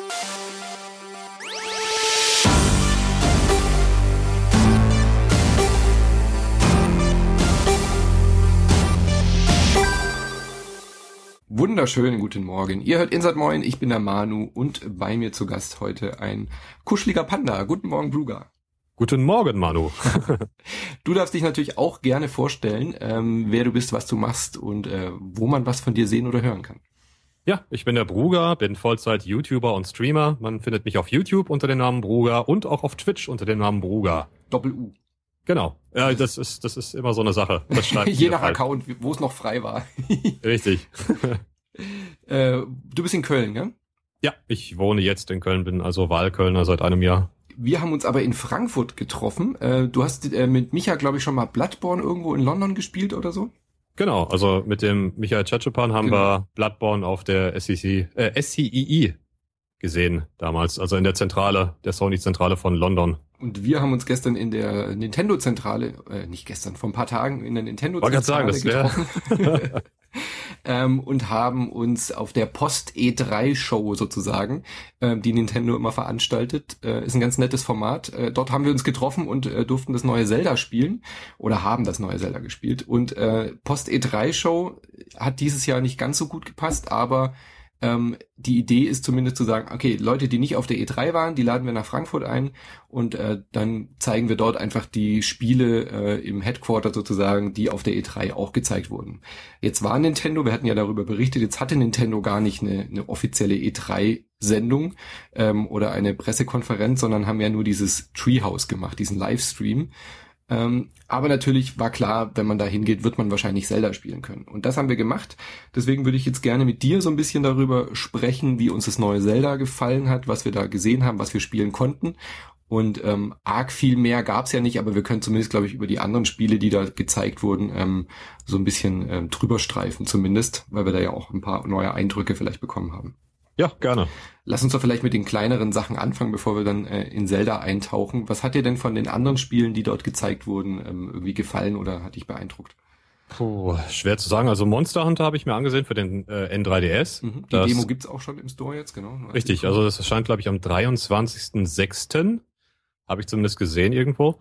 Wunderschönen guten Morgen. Ihr hört Insert Moin, ich bin der Manu und bei mir zu Gast heute ein kuscheliger Panda. Guten Morgen, Bruger. Guten Morgen, Manu. Du darfst dich natürlich auch gerne vorstellen, wer du bist, was du machst und wo man was von dir sehen oder hören kann. Ja, ich bin der Bruger, bin Vollzeit-YouTuber und Streamer. Man findet mich auf YouTube unter dem Namen Bruger und auch auf Twitch unter dem Namen Bruger. Doppel-U. Genau. Ja, das ist immer so eine Sache. Das schreibt je nach Account, wo es noch frei war. Richtig. Du bist in Köln, gell? Ja, ich wohne jetzt in Köln, bin also Wahlkölner seit einem Jahr. Wir haben uns aber in Frankfurt getroffen. Du hast mit Micha, glaube ich, schon mal Bloodborne irgendwo in London gespielt oder so? Genau, also mit dem Michael Tschetschepan haben wir Bloodborne auf der SCII gesehen damals, also in der Zentrale, der Sony-Zentrale von London. Und wir haben uns gestern in der Nintendo-Zentrale, nicht gestern, vor ein paar Tagen in der Nintendo-Zentrale getroffen. Und haben uns auf der Post-E3-Show sozusagen, die Nintendo immer veranstaltet, ist ein ganz nettes Format. Dort haben wir uns getroffen und durften das neue Zelda spielen oder haben das neue Zelda gespielt. Und Post-E3-Show hat dieses Jahr nicht ganz so gut gepasst, aber die Idee ist zumindest zu sagen, okay, Leute, die nicht auf der E3 waren, die laden wir nach Frankfurt ein und dann zeigen wir dort einfach die Spiele im Headquarter sozusagen, die auf der E3 auch gezeigt wurden. Jetzt war Nintendo, wir hatten ja darüber berichtet, jetzt hatte Nintendo gar nicht eine offizielle E3-Sendung oder eine Pressekonferenz, sondern haben ja nur dieses Treehouse gemacht, diesen Livestream. Aber natürlich war klar, wenn man da hingeht, wird man wahrscheinlich Zelda spielen können. Und das haben wir gemacht. Deswegen würde ich jetzt gerne mit dir so ein bisschen darüber sprechen, wie uns das neue Zelda gefallen hat, was wir da gesehen haben, was wir spielen konnten. Und arg viel mehr gab's ja nicht, aber wir können zumindest, glaube ich, über die anderen Spiele, die da gezeigt wurden, so ein bisschen drüber streifen zumindest, weil wir da ja auch ein paar neue Eindrücke vielleicht bekommen haben. Ja, gerne. Lass uns doch vielleicht mit den kleineren Sachen anfangen, bevor wir dann in Zelda eintauchen. Was hat dir denn von den anderen Spielen, die dort gezeigt wurden, irgendwie gefallen oder hat dich beeindruckt? Puh, schwer zu sagen. Also Monster Hunter habe ich mir angesehen für den N3DS. Die Demo gibt's auch schon im Store jetzt, genau. Richtig, also das erscheint, glaube ich, am 23.06. Habe ich zumindest gesehen irgendwo.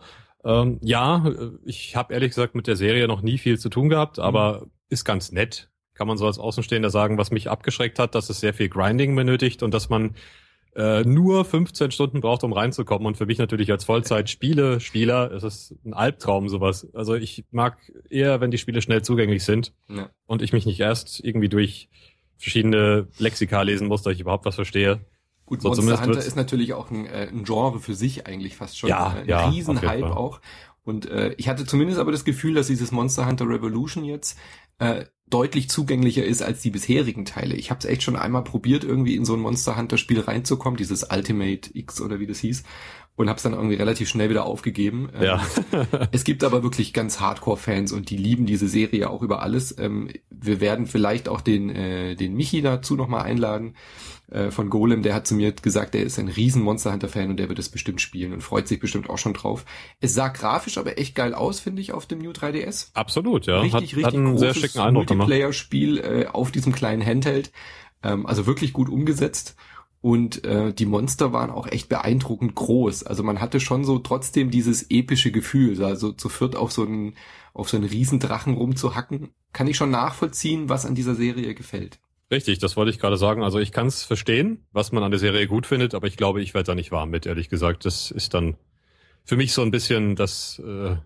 Ich habe ehrlich gesagt mit der Serie noch nie viel zu tun gehabt, aber ist ganz nett. Kann man so als Außenstehender sagen, was mich abgeschreckt hat, dass es sehr viel Grinding benötigt und dass man nur 15 Stunden braucht, um reinzukommen. Und für mich natürlich als Vollzeit-Spieler ist es ein Albtraum, sowas. Also ich mag eher, wenn die Spiele schnell zugänglich sind und ich mich nicht erst irgendwie durch verschiedene Lexika lesen muss, dass ich überhaupt was verstehe. Gut, so Monster Hunter ist natürlich auch ein Genre für sich eigentlich fast schon. Ein Riesenhype auch. Und ich hatte zumindest aber das Gefühl, dass dieses Monster Hunter Revolution jetzt deutlich zugänglicher ist als die bisherigen Teile. Ich habe es echt schon einmal probiert, irgendwie in so ein Monster Hunter Spiel reinzukommen, dieses Ultimate X oder wie das hieß, und habe es dann irgendwie relativ schnell wieder aufgegeben. Es gibt aber wirklich ganz Hardcore-Fans und die lieben diese Serie auch über alles. Wir werden vielleicht auch den Michi dazu nochmal einladen von Golem. Der hat zu mir gesagt, er ist ein riesen Monster Hunter-Fan und der wird es bestimmt spielen und freut sich bestimmt auch schon drauf. Es sah grafisch aber echt geil aus, finde ich, auf dem New 3DS. Absolut, ja. Richtig hat einen sehr schicken Eindruck Multiplayer-Spiel auf diesem kleinen Handheld. Also wirklich gut umgesetzt. Und die Monster waren auch echt beeindruckend groß. Also man hatte schon so trotzdem dieses epische Gefühl, also zu viert auf so einen Riesendrachen rumzuhacken. Kann ich schon nachvollziehen, was an dieser Serie gefällt. Richtig, das wollte ich gerade sagen. Also ich kann es verstehen, was man an der Serie gut findet, aber ich glaube, ich werde da nicht warm mit, ehrlich gesagt. Das ist dann für mich so ein bisschen das...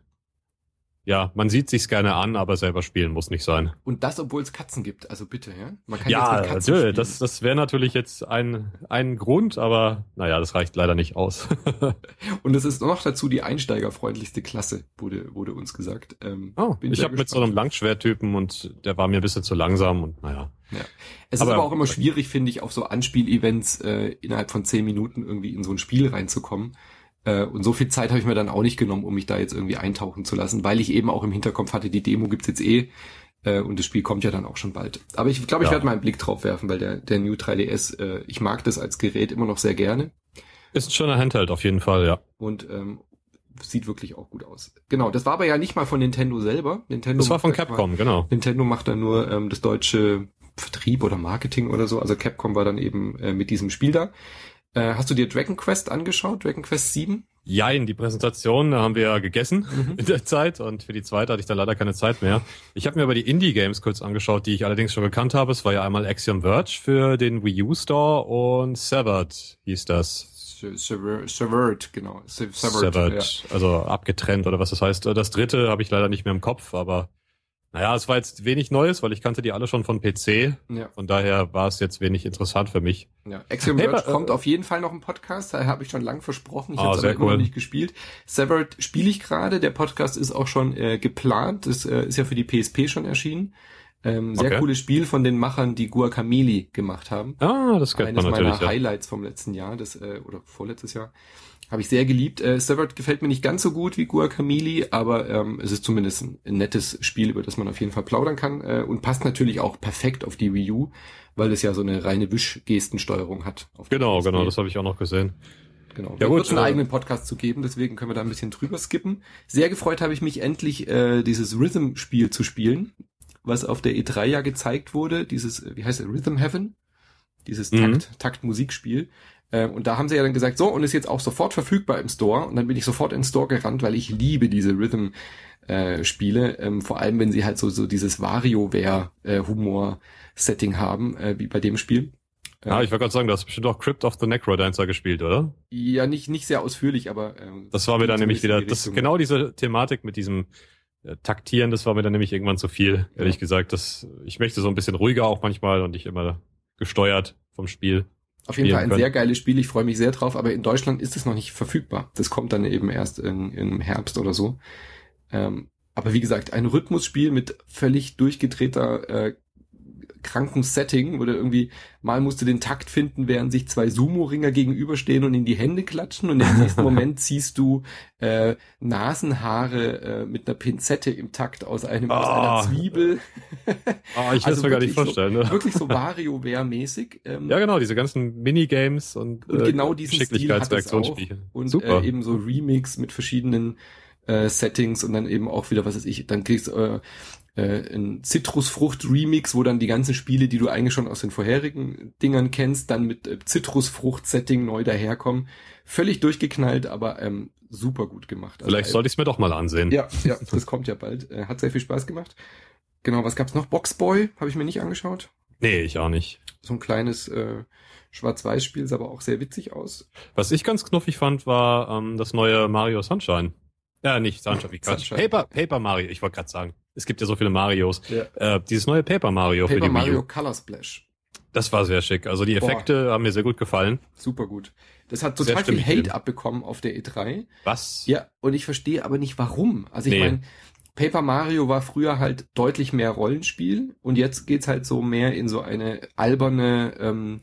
man sieht sich's gerne an, aber selber spielen muss nicht sein. Und das, obwohl es Katzen gibt. Also bitte, ja? Man kann jetzt mit Katzen natürlich. Das wäre natürlich jetzt ein Grund, aber naja, das reicht leider nicht aus. Und es ist noch dazu die einsteigerfreundlichste Klasse, wurde uns gesagt. Ich habe mit so einem Langschwerttypen und der war mir ein bisschen zu langsam und naja. Ja. Es ist aber auch immer schwierig, finde ich, auf so Anspiel-Events innerhalb von 10 Minuten irgendwie in so ein Spiel reinzukommen. Und so viel Zeit habe ich mir dann auch nicht genommen, um mich da jetzt irgendwie eintauchen zu lassen, weil ich eben auch im Hinterkopf hatte, die Demo gibt's jetzt und das Spiel kommt ja dann auch schon bald. Aber ich glaube, ich werde mal einen Blick drauf werfen, weil der New 3DS, ich mag das als Gerät immer noch sehr gerne. Ist ein schöner Handheld auf jeden Fall, ja. Und sieht wirklich auch gut aus. Genau, das war aber ja nicht mal von Nintendo selber. Das war von Capcom, genau. Nintendo macht da nur das deutsche Vertrieb oder Marketing oder so. Also Capcom war dann eben mit diesem Spiel da. Hast du dir Dragon Quest angeschaut? Dragon Quest 7? Jein, die Präsentation, da haben wir ja gegessen in der Zeit und für die zweite hatte ich dann leider keine Zeit mehr. Ich habe mir aber die Indie-Games kurz angeschaut, die ich allerdings schon gekannt habe. Es war ja einmal Axiom Verge für den Wii U Store und Severed hieß das. Severed, genau. Severed, ja. Also abgetrennt oder was das heißt. Das dritte habe ich leider nicht mehr im Kopf, aber naja, es war jetzt wenig Neues, weil ich kannte die alle schon von PC. Ja. Von daher war es jetzt wenig interessant für mich. Ja, Axiom Verge kommt auf jeden Fall noch im Podcast. Da habe ich schon lang versprochen. Ich habe es aber immer noch nicht gespielt. Severed spiele ich gerade. Der Podcast ist auch schon geplant. Das ist ja für die PSP schon erschienen. Sehr cooles Spiel von den Machern, die Guacamelee gemacht haben. Das kennt man natürlich. Eines meiner Highlights vom letzten Jahr, oder vorletztes Jahr. Habe ich sehr geliebt. Severed gefällt mir nicht ganz so gut wie Guacamelee, aber es ist zumindest ein nettes Spiel, über das man auf jeden Fall plaudern kann und passt natürlich auch perfekt auf die Wii U, weil es ja so eine reine Wischgestensteuerung hat. Genau, das habe ich auch noch gesehen. Genau. Ja, wird einen eigenen Podcast zu geben, deswegen können wir da ein bisschen drüber skippen. Sehr gefreut habe ich mich endlich, dieses Rhythm-Spiel zu spielen, was auf der E3 ja gezeigt wurde. Dieses, wie heißt es, Rhythm Heaven? Dieses Takt-Musikspiel. Und da haben sie ja dann gesagt, so, und ist jetzt auch sofort verfügbar im Store. Und dann bin ich sofort in den Store gerannt, weil ich liebe diese Rhythm-Spiele. Vor allem, wenn sie halt so dieses WarioWare-Humor-Setting haben, wie bei dem Spiel. Ich wollte gerade sagen, du hast bestimmt auch Crypt of the Necrodancer gespielt, oder? Ja, nicht sehr ausführlich, aber das war mir dann nämlich wieder, genau diese Thematik mit diesem Taktieren, das war mir dann nämlich irgendwann zu viel, ehrlich gesagt. Ich möchte so ein bisschen ruhiger auch manchmal und nicht immer gesteuert vom Spiel. Auf jeden Fall ein sehr geiles Spiel, ich freue mich sehr drauf, aber in Deutschland ist es noch nicht verfügbar. Das kommt dann eben erst im Herbst oder so. Aber wie gesagt, ein Rhythmusspiel mit völlig durchgedrehter kranken Setting, wo du irgendwie mal musst du den Takt finden, während sich zwei Sumo-Ringer gegenüberstehen und in die Hände klatschen und im nächsten Moment ziehst du Nasenhaare mit einer Pinzette im Takt aus einer Zwiebel. Ich will es mir gar nicht vorstellen. So, wirklich so WarioWare-mäßig. Ja, genau, diese ganzen Minigames und genau diesen Geschicklichkeitsreaktionsspiele. Und eben so Remix mit verschiedenen Settings und dann eben auch wieder, was weiß ich, dann kriegst du ein Zitrusfrucht-Remix, wo dann die ganzen Spiele, die du eigentlich schon aus den vorherigen Dingern kennst, dann mit Zitrusfrucht-Setting neu daherkommen. Völlig durchgeknallt, aber super gut gemacht. Vielleicht sollte ich es mir doch mal ansehen. Ja, das kommt ja bald. Hat sehr viel Spaß gemacht. Genau, was gab's noch? Boxboy habe ich mir nicht angeschaut. Nee, ich auch nicht. So ein kleines Schwarz-Weiß-Spiel, sah aber auch sehr witzig aus. Was ich ganz knuffig fand, war das neue Mario Sunshine. Ja, nicht Sunshine, wie Quatsch. Paper Mario, ich wollte gerade sagen. Es gibt ja so viele Marios. Ja. Dieses neue Paper Mario für die Wii U. Paper Mario Color Splash. Das war sehr schick. Also die Effekte haben mir sehr gut gefallen. Super gut. Das hat total viel Hate abbekommen auf der E3. Was? Ja, und ich verstehe aber nicht warum. Also ich meine, Paper Mario war früher halt deutlich mehr Rollenspiel und jetzt geht's halt so mehr in so eine alberne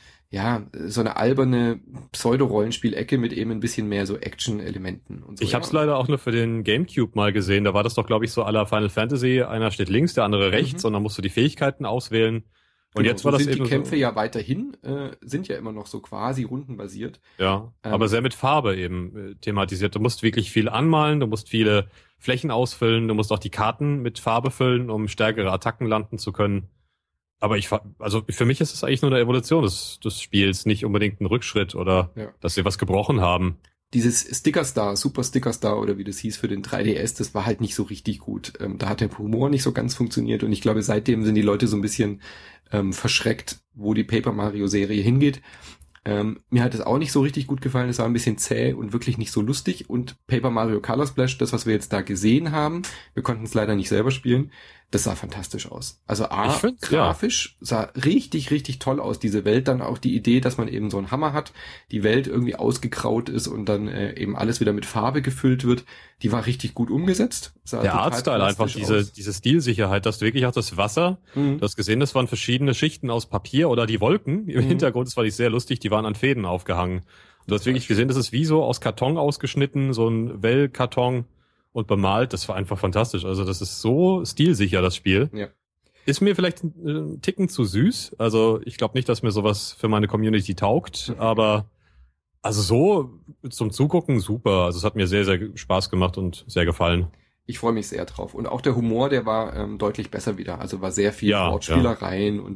so eine alberne Pseudo-Rollenspiel-Ecke mit eben ein bisschen mehr so Action-Elementen und so. Ich hab's leider auch nur für den Gamecube mal gesehen. Da war das doch, glaube ich, so à la Final Fantasy. Einer steht links, der andere rechts und dann musst du die Fähigkeiten auswählen. Und jetzt war das eben die Kämpfe ja weiterhin, sind ja immer noch so quasi rundenbasiert. Ja, aber sehr mit Farbe eben thematisiert. Du musst wirklich viel anmalen, du musst viele Flächen ausfüllen, du musst auch die Karten mit Farbe füllen, um stärkere Attacken landen zu können. Aber für mich ist es eigentlich nur eine Evolution des Spiels, nicht unbedingt ein Rückschritt oder dass sie was gebrochen haben. Dieses Sticker Star, Super Sticker Star oder wie das hieß für den 3DS, das war halt nicht so richtig gut. Da hat der Humor nicht so ganz funktioniert und ich glaube, seitdem sind die Leute so ein bisschen verschreckt, wo die Paper Mario Serie hingeht. Mir hat es auch nicht so richtig gut gefallen, es war ein bisschen zäh und wirklich nicht so lustig und Paper Mario Color Splash, das was wir jetzt da gesehen haben, wir konnten es leider nicht selber spielen, das sah fantastisch aus. Also grafisch sah richtig, richtig toll aus, diese Welt, dann auch die Idee, dass man eben so einen Hammer hat, die Welt irgendwie ausgegraut ist und dann eben alles wieder mit Farbe gefüllt wird, die war richtig gut umgesetzt. Der Artstyle einfach, diese Stilsicherheit, dass du wirklich auch das Wasser, du hast gesehen, das waren verschiedene Schichten aus Papier oder die Wolken im Hintergrund, das fand ich sehr lustig, die waren an Fäden aufgehangen. Du hast wirklich gesehen, das ist wie so aus Karton ausgeschnitten, so ein Wellkarton und bemalt, das war einfach fantastisch. Also das ist so stilsicher, das Spiel. Ja. Ist mir vielleicht ein Ticken zu süß. Also ich glaube nicht, dass mir sowas für meine Community taugt, aber also so zum Zugucken super. Also es hat mir sehr, sehr Spaß gemacht und sehr gefallen. Ich freue mich sehr drauf. Und auch der Humor, der war deutlich besser wieder. Also war sehr viel Wortspielereien und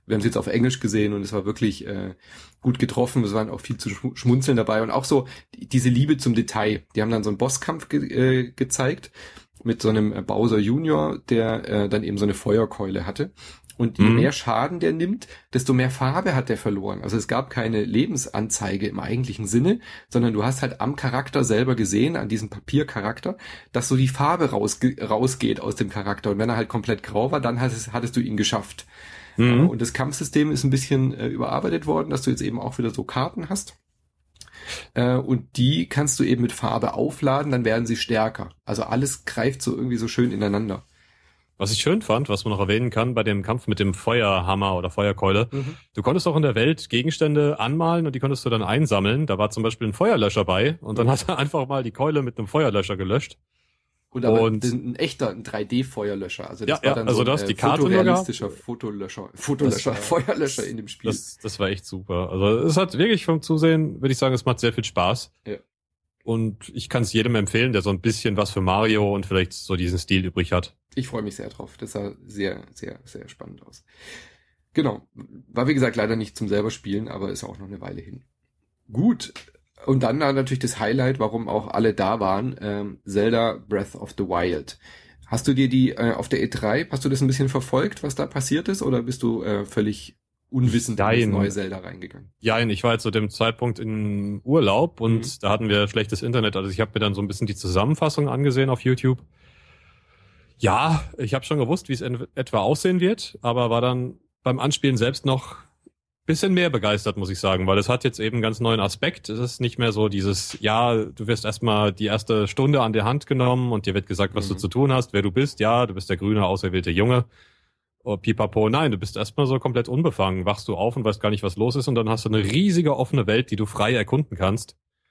wir haben es jetzt auf Englisch gesehen und es war wirklich gut getroffen. Es waren auch viel zu schmunzeln dabei und auch so diese Liebe zum Detail. Die haben dann so einen Bosskampf gezeigt mit so einem Bowser Junior, der dann eben so eine Feuerkeule hatte. Und je mehr Schaden der nimmt, desto mehr Farbe hat der verloren. Also es gab keine Lebensanzeige im eigentlichen Sinne, sondern du hast halt am Charakter selber gesehen, an diesem Papiercharakter, dass so die Farbe rausgeht aus dem Charakter. Und wenn er halt komplett grau war, dann hattest du ihn geschafft. Und das Kampfsystem ist ein bisschen überarbeitet worden, dass du jetzt eben auch wieder so Karten hast. Und die kannst du eben mit Farbe aufladen, dann werden sie stärker. Also alles greift so irgendwie so schön ineinander. Was ich schön fand, was man noch erwähnen kann, bei dem Kampf mit dem Feuerhammer oder Feuerkeule, du konntest auch in der Welt Gegenstände anmalen und die konntest du dann einsammeln. Da war zum Beispiel ein Feuerlöscher bei und dann hat er einfach mal die Keule mit einem Feuerlöscher gelöscht. Und ein echter, ein 3D-Feuerlöscher. Also das war dann also so ein die Karte fotorealistischer Feuerlöscher in dem Spiel. Das war echt super. Also es hat wirklich vom Zusehen, würde ich sagen, es macht sehr viel Spaß. Ja. Und ich kann es jedem empfehlen, der so ein bisschen was für Mario und vielleicht so diesen Stil übrig hat. Ich freue mich sehr drauf. Das sah sehr, sehr, sehr spannend aus. Genau. War wie gesagt leider nicht zum selber spielen, aber ist auch noch eine Weile hin. Gut. Und dann natürlich das Highlight, warum auch alle da waren, Zelda Breath of the Wild. Hast du dir die auf der E3, hast du das ein bisschen verfolgt, was da passiert ist, oder bist du völlig unwissend in das neue Zelda reingegangen? Ja, ich war jetzt zu dem Zeitpunkt in Urlaub und da hatten wir schlechtes Internet. Also ich habe mir dann so ein bisschen die Zusammenfassung angesehen auf YouTube. Ja, ich habe schon gewusst, wie es etwa aussehen wird, aber war dann beim Anspielen selbst noch bisschen mehr begeistert, muss ich sagen, weil es hat jetzt eben einen ganz neuen Aspekt. Es ist nicht mehr so dieses, ja, du wirst erstmal die erste Stunde an der Hand genommen und dir wird gesagt, was du zu tun hast, wer du bist. Ja, du bist der grüne, auserwählte Junge. Oh, pipapo, nein, du bist erstmal so komplett unbefangen. Wachst du auf und weißt gar nicht, was los ist und dann hast du eine riesige offene Welt, die du frei erkunden kannst.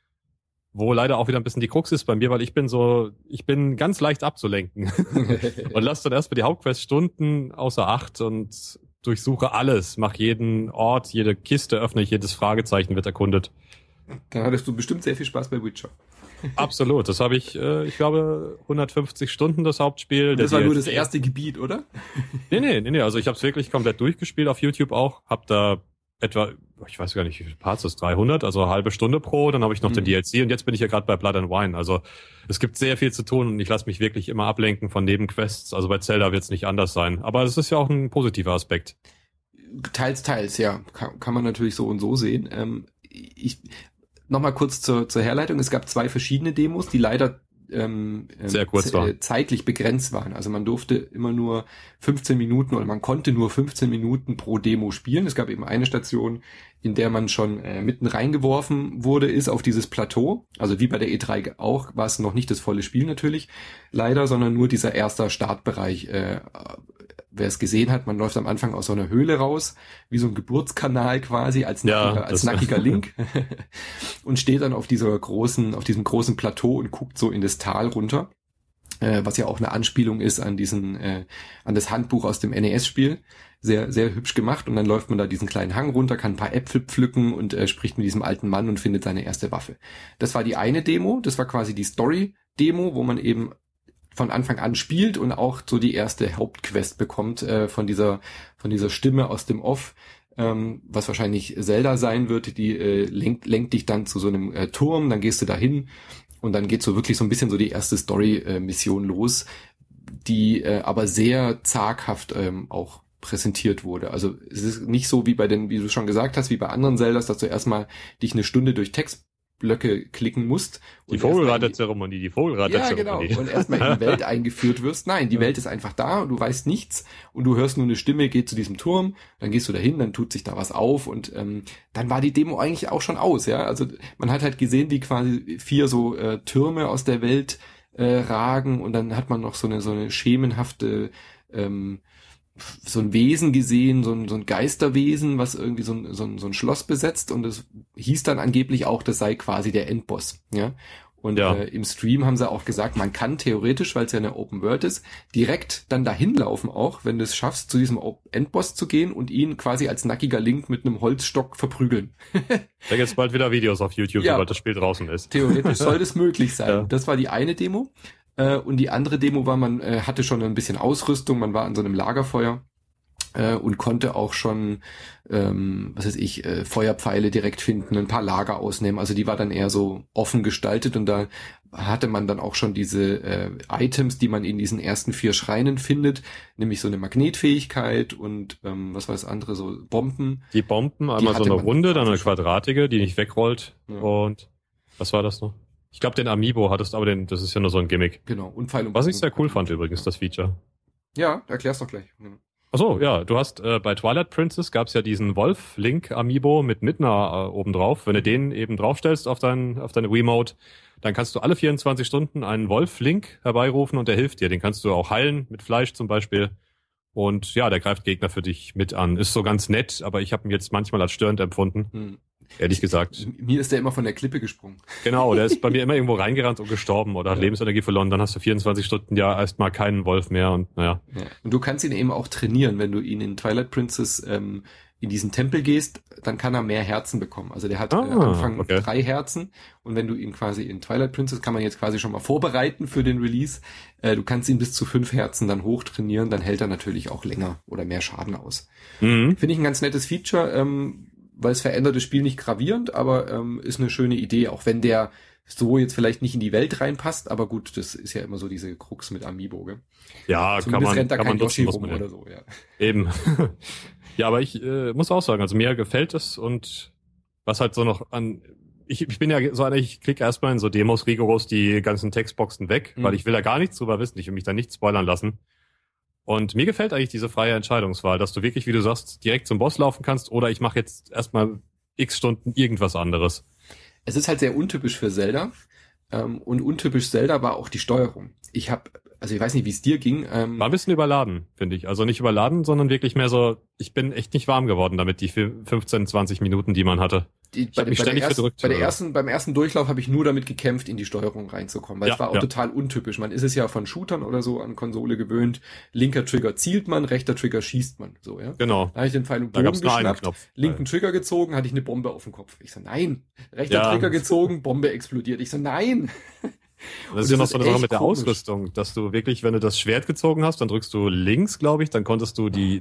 Wo leider auch wieder ein bisschen die Krux ist bei mir, weil ich bin ganz leicht abzulenken. Und lass dann erstmal die Hauptquest Stunden außer Acht und durchsuche alles, mach jeden Ort, jede Kiste öffne ich, jedes Fragezeichen wird erkundet. Dann hattest du bestimmt sehr viel Spaß bei Witcher. Absolut, das habe ich glaube 150 Stunden das Hauptspiel. Das war nur das erste Gebiet, oder? Nee, also ich habe es wirklich komplett durchgespielt auf YouTube auch, hab da etwa, ich weiß gar nicht, wie viele Parts das 300, also eine halbe Stunde pro, dann habe ich noch den DLC und jetzt bin ich ja gerade bei Blood and Wine, also es gibt sehr viel zu tun und ich lasse mich wirklich immer ablenken von Nebenquests, also bei Zelda wird es nicht anders sein, aber es ist ja auch ein positiver Aspekt. Teils, ja, kann man natürlich so und so sehen. Nochmal kurz zur Herleitung, es gab 2 verschiedene Demos, die leider sehr kurz zeitlich begrenzt waren. Also man durfte immer nur 15 Minuten oder man konnte nur 15 Minuten pro Demo spielen. Es gab eben eine Station, in der man schon mitten reingeworfen wurde, ist auf dieses Plateau. Also wie bei der E3 auch, war es noch nicht das volle Spiel natürlich, leider, sondern nur dieser erste Startbereich. Wer es gesehen hat, man läuft am Anfang aus so einer Höhle raus, wie so ein Geburtskanal quasi, als nackiger Link und steht dann auf diesem großen Plateau und guckt so in das Tal runter, was ja auch eine Anspielung ist an an das Handbuch aus dem NES-Spiel. Sehr, sehr hübsch gemacht und dann läuft man da diesen kleinen Hang runter, kann ein paar Äpfel pflücken und spricht mit diesem alten Mann und findet seine erste Waffe. Das war die eine Demo, das war quasi die Story-Demo, wo man eben von Anfang an spielt und auch so die erste Hauptquest bekommt von dieser Stimme aus dem Off, was wahrscheinlich Zelda sein wird, die lenkt dich dann zu so einem Turm, dann gehst du dahin und dann geht so wirklich so ein bisschen so die erste Story-Mission los, die aber sehr zaghaft auch präsentiert wurde. Also es ist nicht so wie wie du schon gesagt hast, wie bei anderen Zeldas, dass du erstmal dich eine Stunde durch Textblöcke klicken musst. Die Vogelreiterzeremonie. Ja, genau. Und erstmal in die Welt eingeführt wirst. Nein, die Welt ist einfach da und du weißt nichts und du hörst nur eine Stimme, geht zu diesem Turm, dann gehst du dahin, dann tut sich da was auf und dann war die Demo eigentlich auch schon aus, ja. Also man hat halt gesehen, wie quasi 4 so Türme aus der Welt ragen und dann hat man noch so eine schemenhafte so ein Wesen gesehen, so ein Geisterwesen, was irgendwie so ein Schloss besetzt und es hieß dann angeblich auch, das sei quasi der Endboss, ja. Und im Stream haben sie auch gesagt, man kann theoretisch, weil es ja eine Open World ist, direkt dann dahin laufen auch, wenn du es schaffst, zu diesem Endboss zu gehen und ihn quasi als nackiger Link mit einem Holzstock verprügeln. Da gibt's bald wieder Videos auf YouTube, sobald das Spiel draußen ist. Theoretisch soll das möglich sein. Ja. Das war die eine Demo. Und die andere Demo war, man hatte schon ein bisschen Ausrüstung, man war an so einem Lagerfeuer und konnte auch schon, Feuerpfeile direkt finden, ein paar Lager ausnehmen. Also die war dann eher so offen gestaltet und da hatte man dann auch schon diese Items, die man in diesen ersten 4 Schreinen findet, nämlich so eine Magnetfähigkeit und was war das andere, so Bomben. Die Bomben, einmal so eine runde, dann eine quadratige, die nicht wegrollt. Ja. Und was war das noch? Ich glaube, den Amiibo hattest, aber das ist ja nur so ein Gimmick. Genau, und Pfeil und was ich sehr cool fand übrigens, das Feature. Ja, erklär's doch gleich. Achso, ja, du hast bei Twilight Princess gab's ja diesen Wolf-Link Amiibo mit Midna obendrauf. Wenn du den eben draufstellst auf deine Wiimote, dann kannst du alle 24 Stunden einen Wolf-Link herbeirufen und der hilft dir. Den kannst du auch heilen, mit Fleisch zum Beispiel. Und ja, der greift Gegner für dich mit an. Ist so ganz nett, aber ich habe ihn jetzt manchmal als störend empfunden. Ehrlich gesagt. Mir ist der immer von der Klippe gesprungen. Genau, der ist bei mir immer irgendwo reingerannt und gestorben oder hat Lebensenergie verloren. Dann hast du 24 Stunden ja erstmal keinen Wolf mehr und naja. Ja. Und du kannst ihn eben auch trainieren, wenn du ihn in Twilight Princess in diesen Tempel gehst, dann kann er mehr Herzen bekommen. Also der hat am Anfang 3 Herzen und wenn du ihn quasi in Twilight Princess, kann man jetzt quasi schon mal vorbereiten für den Release, du kannst ihn bis zu 5 Herzen dann hochtrainieren, dann hält er natürlich auch länger oder mehr Schaden aus. Finde ich ein ganz nettes Feature, weil es verändert das Spiel nicht gravierend, aber ist eine schöne Idee, auch wenn der so jetzt vielleicht nicht in die Welt reinpasst, aber gut, das ist ja immer so diese Krux mit Amiibo, gell? Ja, zumindest kann man Yoshi nutzen, rum oder so, ja. Eben. Ja, aber ich muss auch sagen, also mir gefällt es und was halt so noch an, ich bin ja so einer, ich klicke erstmal in so Demos rigoros die ganzen Textboxen weg, weil ich will da gar nichts drüber wissen, ich will mich da nicht spoilern lassen. Und mir gefällt eigentlich diese freie Entscheidungswahl, dass du wirklich, wie du sagst, direkt zum Boss laufen kannst oder ich mache jetzt erstmal x Stunden irgendwas anderes. Es ist halt sehr untypisch für Zelda und untypisch Zelda war auch die Steuerung. Ich weiß nicht, wie es dir ging. War ein bisschen überladen, finde ich. Also nicht überladen, sondern wirklich mehr so, ich bin echt nicht warm geworden damit, die 15, 20 Minuten, die man hatte. Beim ersten Durchlauf habe ich nur damit gekämpft, in die Steuerung reinzukommen, weil es war auch total untypisch. Man ist es ja von Shootern oder so an Konsole gewöhnt. Linker Trigger zielt man, rechter Trigger schießt man. So, ja. Genau. Da habe ich den Pfeil und Bogen geschnappt, linken Trigger gezogen, hatte ich eine Bombe auf dem Kopf. Ich so, nein. Rechter Trigger gezogen, Bombe explodiert. Ich so, nein. Das ist ja noch so eine Sache mit der Ausrüstung, dass du wirklich, wenn du das Schwert gezogen hast, dann drückst du links, glaube ich, dann konntest du den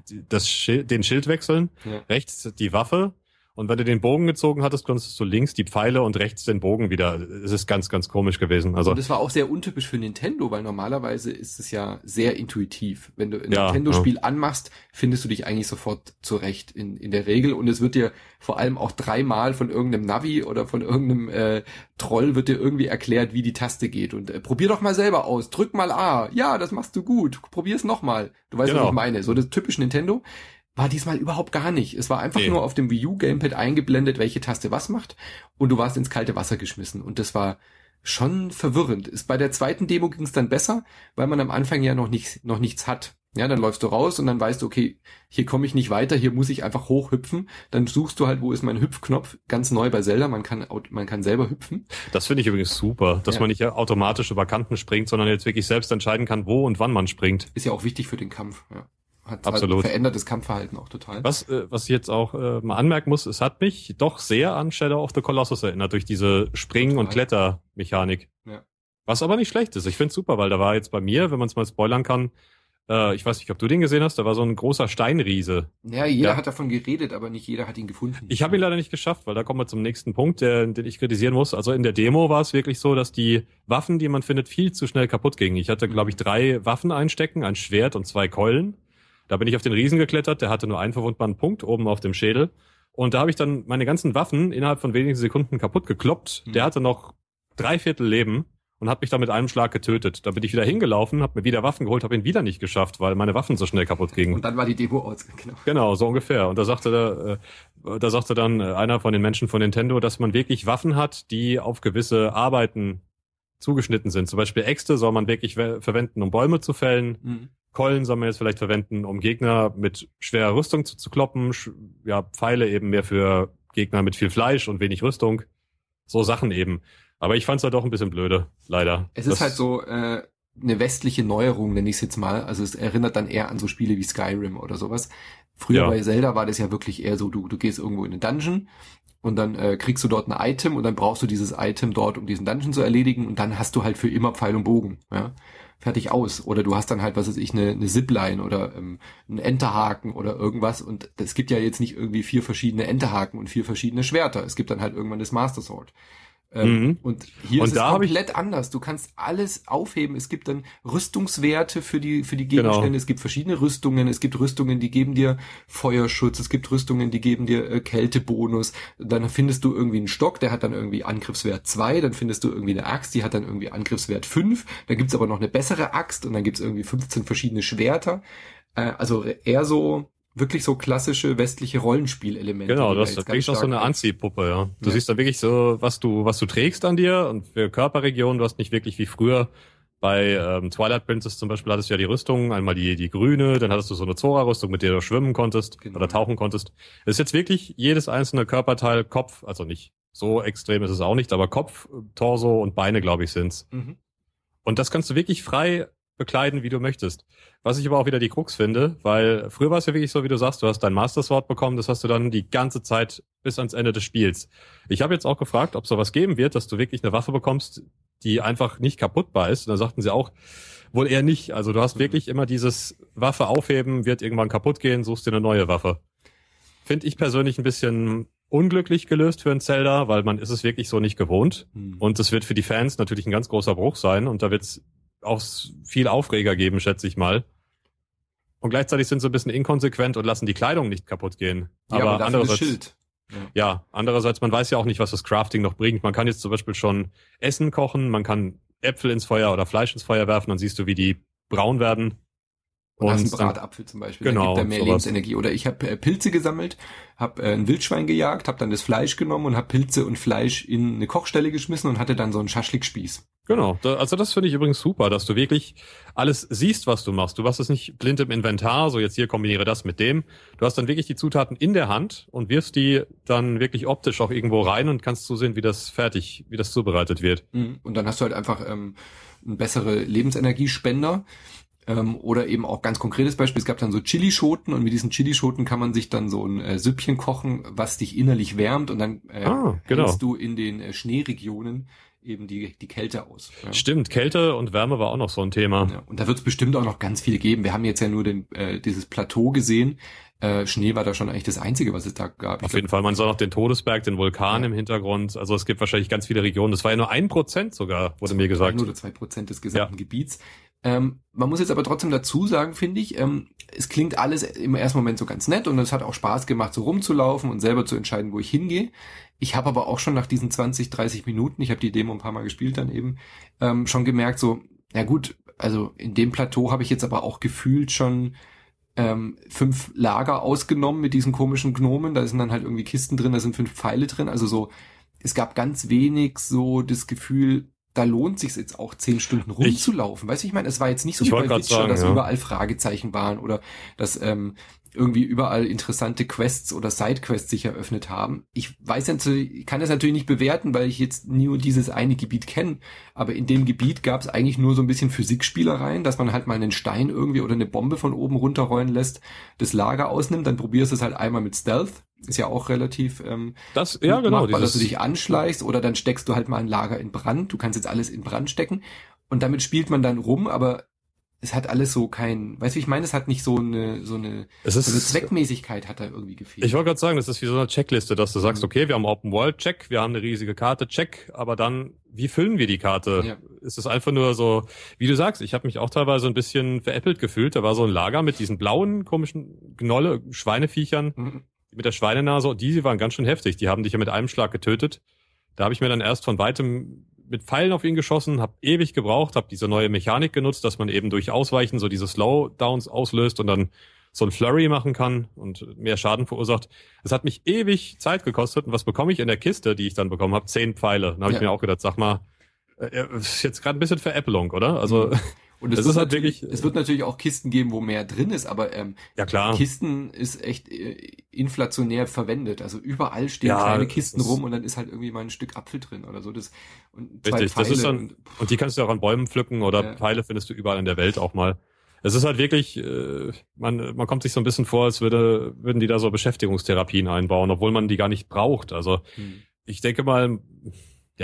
Schild wechseln, rechts die Waffe. Und wenn du den Bogen gezogen hattest, konntest du links die Pfeile und rechts den Bogen wieder. Es ist ganz, ganz komisch gewesen. Also, und das war auch sehr untypisch für Nintendo, weil normalerweise ist es ja sehr intuitiv. Wenn du ein Nintendo-Spiel anmachst, findest du dich eigentlich sofort zurecht in der Regel. Und es wird dir vor allem auch 3-mal von irgendeinem Navi oder von irgendeinem Troll wird dir irgendwie erklärt, wie die Taste geht. Und probier doch mal selber aus. Drück mal A. Ja, das machst du gut. Probier's nochmal. Du weißt, was ich meine. So das typisch Nintendo. War diesmal überhaupt gar nicht. Es war einfach nur auf dem Wii U Gamepad eingeblendet, welche Taste was macht und du warst ins kalte Wasser geschmissen und das war schon verwirrend. Bei der zweiten Demo ging es dann besser, weil man am Anfang ja noch nichts hat. Ja, dann läufst du raus und dann weißt du, okay, hier komme ich nicht weiter, hier muss ich einfach hochhüpfen. Dann suchst du halt, wo ist mein Hüpfknopf? Ganz neu bei Zelda, man kann selber hüpfen. Das finde ich übrigens super, dass man nicht automatisch über Kanten springt, sondern jetzt wirklich selbst entscheiden kann, wo und wann man springt. Ist ja auch wichtig für den Kampf, ja. Hat absolut halt verändertes Kampfverhalten auch total. Was ich jetzt auch mal anmerken muss, es hat mich doch sehr an Shadow of the Colossus erinnert, durch diese Springen- und Klettermechanik. Ja. Was aber nicht schlecht ist. Ich finde es super, weil da war jetzt bei mir, wenn man es mal spoilern kann, ich weiß nicht, ob du den gesehen hast, da war so ein großer Steinriese. Ja, jeder hat davon geredet, aber nicht jeder hat ihn gefunden. Ich habe ihn leider nicht geschafft, weil da kommen wir zum nächsten Punkt, den ich kritisieren muss. Also in der Demo war es wirklich so, dass die Waffen, die man findet, viel zu schnell kaputt gingen. Ich hatte, glaube ich, 3 Waffen einstecken, ein Schwert und 2 Keulen. Da bin ich auf den Riesen geklettert, der hatte nur einen verwundbaren Punkt oben auf dem Schädel. Und da habe ich dann meine ganzen Waffen innerhalb von wenigen Sekunden kaputt gekloppt. Der hatte noch 3/4 Leben und hat mich dann mit einem Schlag getötet. Da bin ich wieder hingelaufen, habe mir wieder Waffen geholt, habe ihn wieder nicht geschafft, weil meine Waffen so schnell kaputt gingen. Und dann war die Demo aus, genau. Genau, so ungefähr. Und da sagte dann einer von den Menschen von Nintendo, dass man wirklich Waffen hat, die auf gewisse Arbeiten zugeschnitten sind. Zum Beispiel Äxte soll man wirklich verwenden, um Bäume zu fällen. Keulen soll man jetzt vielleicht verwenden, um Gegner mit schwerer Rüstung zu kloppen. Pfeile eben mehr für Gegner mit viel Fleisch und wenig Rüstung. So Sachen eben. Aber ich fand's halt doch ein bisschen blöde, leider. Es ist halt so eine westliche Neuerung, nenne ich es jetzt mal. Also es erinnert dann eher an so Spiele wie Skyrim oder sowas. Früher bei Zelda war das ja wirklich eher so, du gehst irgendwo in einen Dungeon und dann kriegst du dort ein Item und dann brauchst du dieses Item dort, um diesen Dungeon zu erledigen und dann hast du halt für immer Pfeil und Bogen, ja. fertig aus. Oder du hast dann halt, was weiß ich, eine Zipline oder einen Enterhaken oder irgendwas. Und es gibt ja jetzt nicht irgendwie 4 verschiedene Enterhaken und 4 verschiedene Schwerter. Es gibt dann halt irgendwann das Master Sword. Und hier ist es komplett anders. Du kannst alles aufheben. Es gibt dann Rüstungswerte für die Gegenstände. Genau. Es gibt verschiedene Rüstungen. Es gibt Rüstungen, die geben dir Feuerschutz. Es gibt Rüstungen, die geben dir Kältebonus. Dann findest du irgendwie einen Stock, der hat dann irgendwie Angriffswert 2. Dann findest du irgendwie eine Axt, die hat dann irgendwie Angriffswert 5. Dann gibt's aber noch eine bessere Axt und dann gibt's irgendwie 15 verschiedene Schwerter. Also eher so wirklich so klassische westliche Rollenspielelemente. Genau, das ist wirklich auch so eine Anziehpuppe, ja. Du siehst da wirklich so, was du trägst an dir und für Körperregionen, du hast nicht wirklich wie früher bei Twilight Princess zum Beispiel hattest du ja die Rüstung, einmal die grüne, dann hattest du so eine Zora-Rüstung, mit der du schwimmen konntest oder tauchen konntest. Es ist jetzt wirklich jedes einzelne Körperteil, Kopf, also nicht so extrem ist es auch nicht, aber Kopf, Torso und Beine, glaube ich, sind's. Mhm. Und das kannst du wirklich frei bekleiden, wie du möchtest. Was ich aber auch wieder die Krux finde, weil früher war es ja wirklich so, wie du sagst, du hast dein Master Sword bekommen, das hast du dann die ganze Zeit bis ans Ende des Spiels. Ich habe jetzt auch gefragt, ob es sowas geben wird, dass du wirklich eine Waffe bekommst, die einfach nicht kaputtbar ist. Und da sagten sie auch, wohl eher nicht. Also du hast wirklich immer dieses Waffe aufheben, wird irgendwann kaputt gehen, suchst dir eine neue Waffe. Finde ich persönlich ein bisschen unglücklich gelöst für ein Zelda, weil man ist es wirklich so nicht gewohnt. Und es wird für die Fans natürlich ein ganz großer Bruch sein und da wird's auch viel Aufreger geben, schätze ich mal. Und gleichzeitig sind sie ein bisschen inkonsequent und lassen die Kleidung nicht kaputt gehen. Ja, aber andererseits, das Schild. Ja, andererseits, man weiß ja auch nicht, was das Crafting noch bringt. Man kann jetzt zum Beispiel schon Essen kochen, man kann Äpfel ins Feuer oder Fleisch ins Feuer werfen, dann siehst du, wie die braun werden. Und hast einen Bratapfel zum Beispiel, genau, dann gibt er mehr Lebensenergie. Oder ich habe Pilze gesammelt, habe ein Wildschwein gejagt, habe dann das Fleisch genommen und habe Pilze und Fleisch in eine Kochstelle geschmissen und hatte dann so einen Schaschlikspieß. Genau, also das finde ich übrigens super, dass du wirklich alles siehst, was du machst. Du machst es nicht blind im Inventar, so jetzt hier kombiniere das mit dem. Du hast dann wirklich die Zutaten in der Hand und wirfst die dann wirklich optisch auch irgendwo rein und kannst zusehen, wie das zubereitet wird. Und dann hast du halt einfach einen bessere Lebensenergiespender. Oder eben auch ganz konkretes Beispiel, es gab dann so Chilischoten und mit diesen Chilischoten kann man sich dann so ein Süppchen kochen, was dich innerlich wärmt und dann hältst du in den Schneeregionen eben die Kälte aus. Ja. Stimmt, Kälte und Wärme war auch noch so ein Thema. Ja, und da wird es bestimmt auch noch ganz viel geben. Wir haben jetzt ja nur dieses Plateau gesehen. Schnee war da schon eigentlich das Einzige, was es da gab. Auf jeden Fall, man sah noch den Todesberg, den Vulkan im Hintergrund. Also es gibt wahrscheinlich ganz viele Regionen. Das war ja nur 1% sogar, wurde mir gesagt. 1 oder 2% des gesamten Gebiets. Man muss jetzt aber trotzdem dazu sagen, finde ich, es klingt alles im ersten Moment so ganz nett und es hat auch Spaß gemacht, so rumzulaufen und selber zu entscheiden, wo ich hingehe. Ich habe aber auch schon nach diesen 20, 30 Minuten, ich habe die Demo ein paar Mal gespielt dann eben, schon gemerkt so, na gut, also in dem Plateau habe ich jetzt aber auch gefühlt schon 5 Lager ausgenommen mit diesen komischen Gnomen, da sind dann halt irgendwie Kisten drin, da sind 5 Pfeile drin, also so, es gab ganz wenig so das Gefühl, da lohnt sich's jetzt auch 10 Stunden rumzulaufen. Weißt du, ich meine, es war jetzt nicht so wie bei Witcher, dass überall Fragezeichen waren oder dass irgendwie überall interessante Quests oder Sidequests sich eröffnet haben. Ich kann das natürlich nicht bewerten, weil ich jetzt nur dieses eine Gebiet kenne, aber in dem Gebiet gab es eigentlich nur so ein bisschen Physikspielereien, dass man halt mal einen Stein irgendwie oder eine Bombe von oben runterrollen lässt, das Lager ausnimmt, dann probierst du es halt einmal mit Stealth. Ist ja auch relativ machbar, dass du dich anschleichst oder dann steckst du halt mal ein Lager in Brand. Du kannst jetzt alles in Brand stecken und damit spielt man dann rum, aber es hat alles so weißt du, ich meine, es hat nicht so eine Zweckmäßigkeit hat da irgendwie gefehlt. Ich wollte gerade sagen, das ist wie so eine Checkliste, dass du sagst, okay, wir haben Open World, check, wir haben eine riesige Karte, check, aber dann, wie füllen wir die Karte? Ja. Ist es einfach nur so, wie du sagst, ich habe mich auch teilweise ein bisschen veräppelt gefühlt, da war so ein Lager mit diesen blauen, komischen Schweineviechern, mit der Schweinenase, die waren ganz schön heftig, die haben dich ja mit einem Schlag getötet. Da habe ich mir dann erst von weitem mit Pfeilen auf ihn geschossen, habe ewig gebraucht, habe diese neue Mechanik genutzt, dass man eben durch Ausweichen so diese Slowdowns auslöst und dann so ein Flurry machen kann und mehr Schaden verursacht. Es hat mich ewig Zeit gekostet und was bekomme ich in der Kiste, die ich dann bekommen habe? 10 Pfeile. Dann habe ich mir auch gedacht, sag mal, ist jetzt gerade ein bisschen Veräppelung, oder? Also und es wird halt wirklich, es wird natürlich auch Kisten geben, wo mehr drin ist, aber ja, klar. Kisten ist echt inflationär verwendet. Also überall stehen kleine Kisten rum und dann ist halt irgendwie mal ein Stück Apfel drin oder so. Und 2 richtig, Pfeile. Das ist dann, und die kannst du auch an Bäumen pflücken oder Pfeile findest du überall in der Welt auch mal. Es ist halt wirklich, man kommt sich so ein bisschen vor, als würden die da so Beschäftigungstherapien einbauen, obwohl man die gar nicht braucht. Also ich denke mal, ja,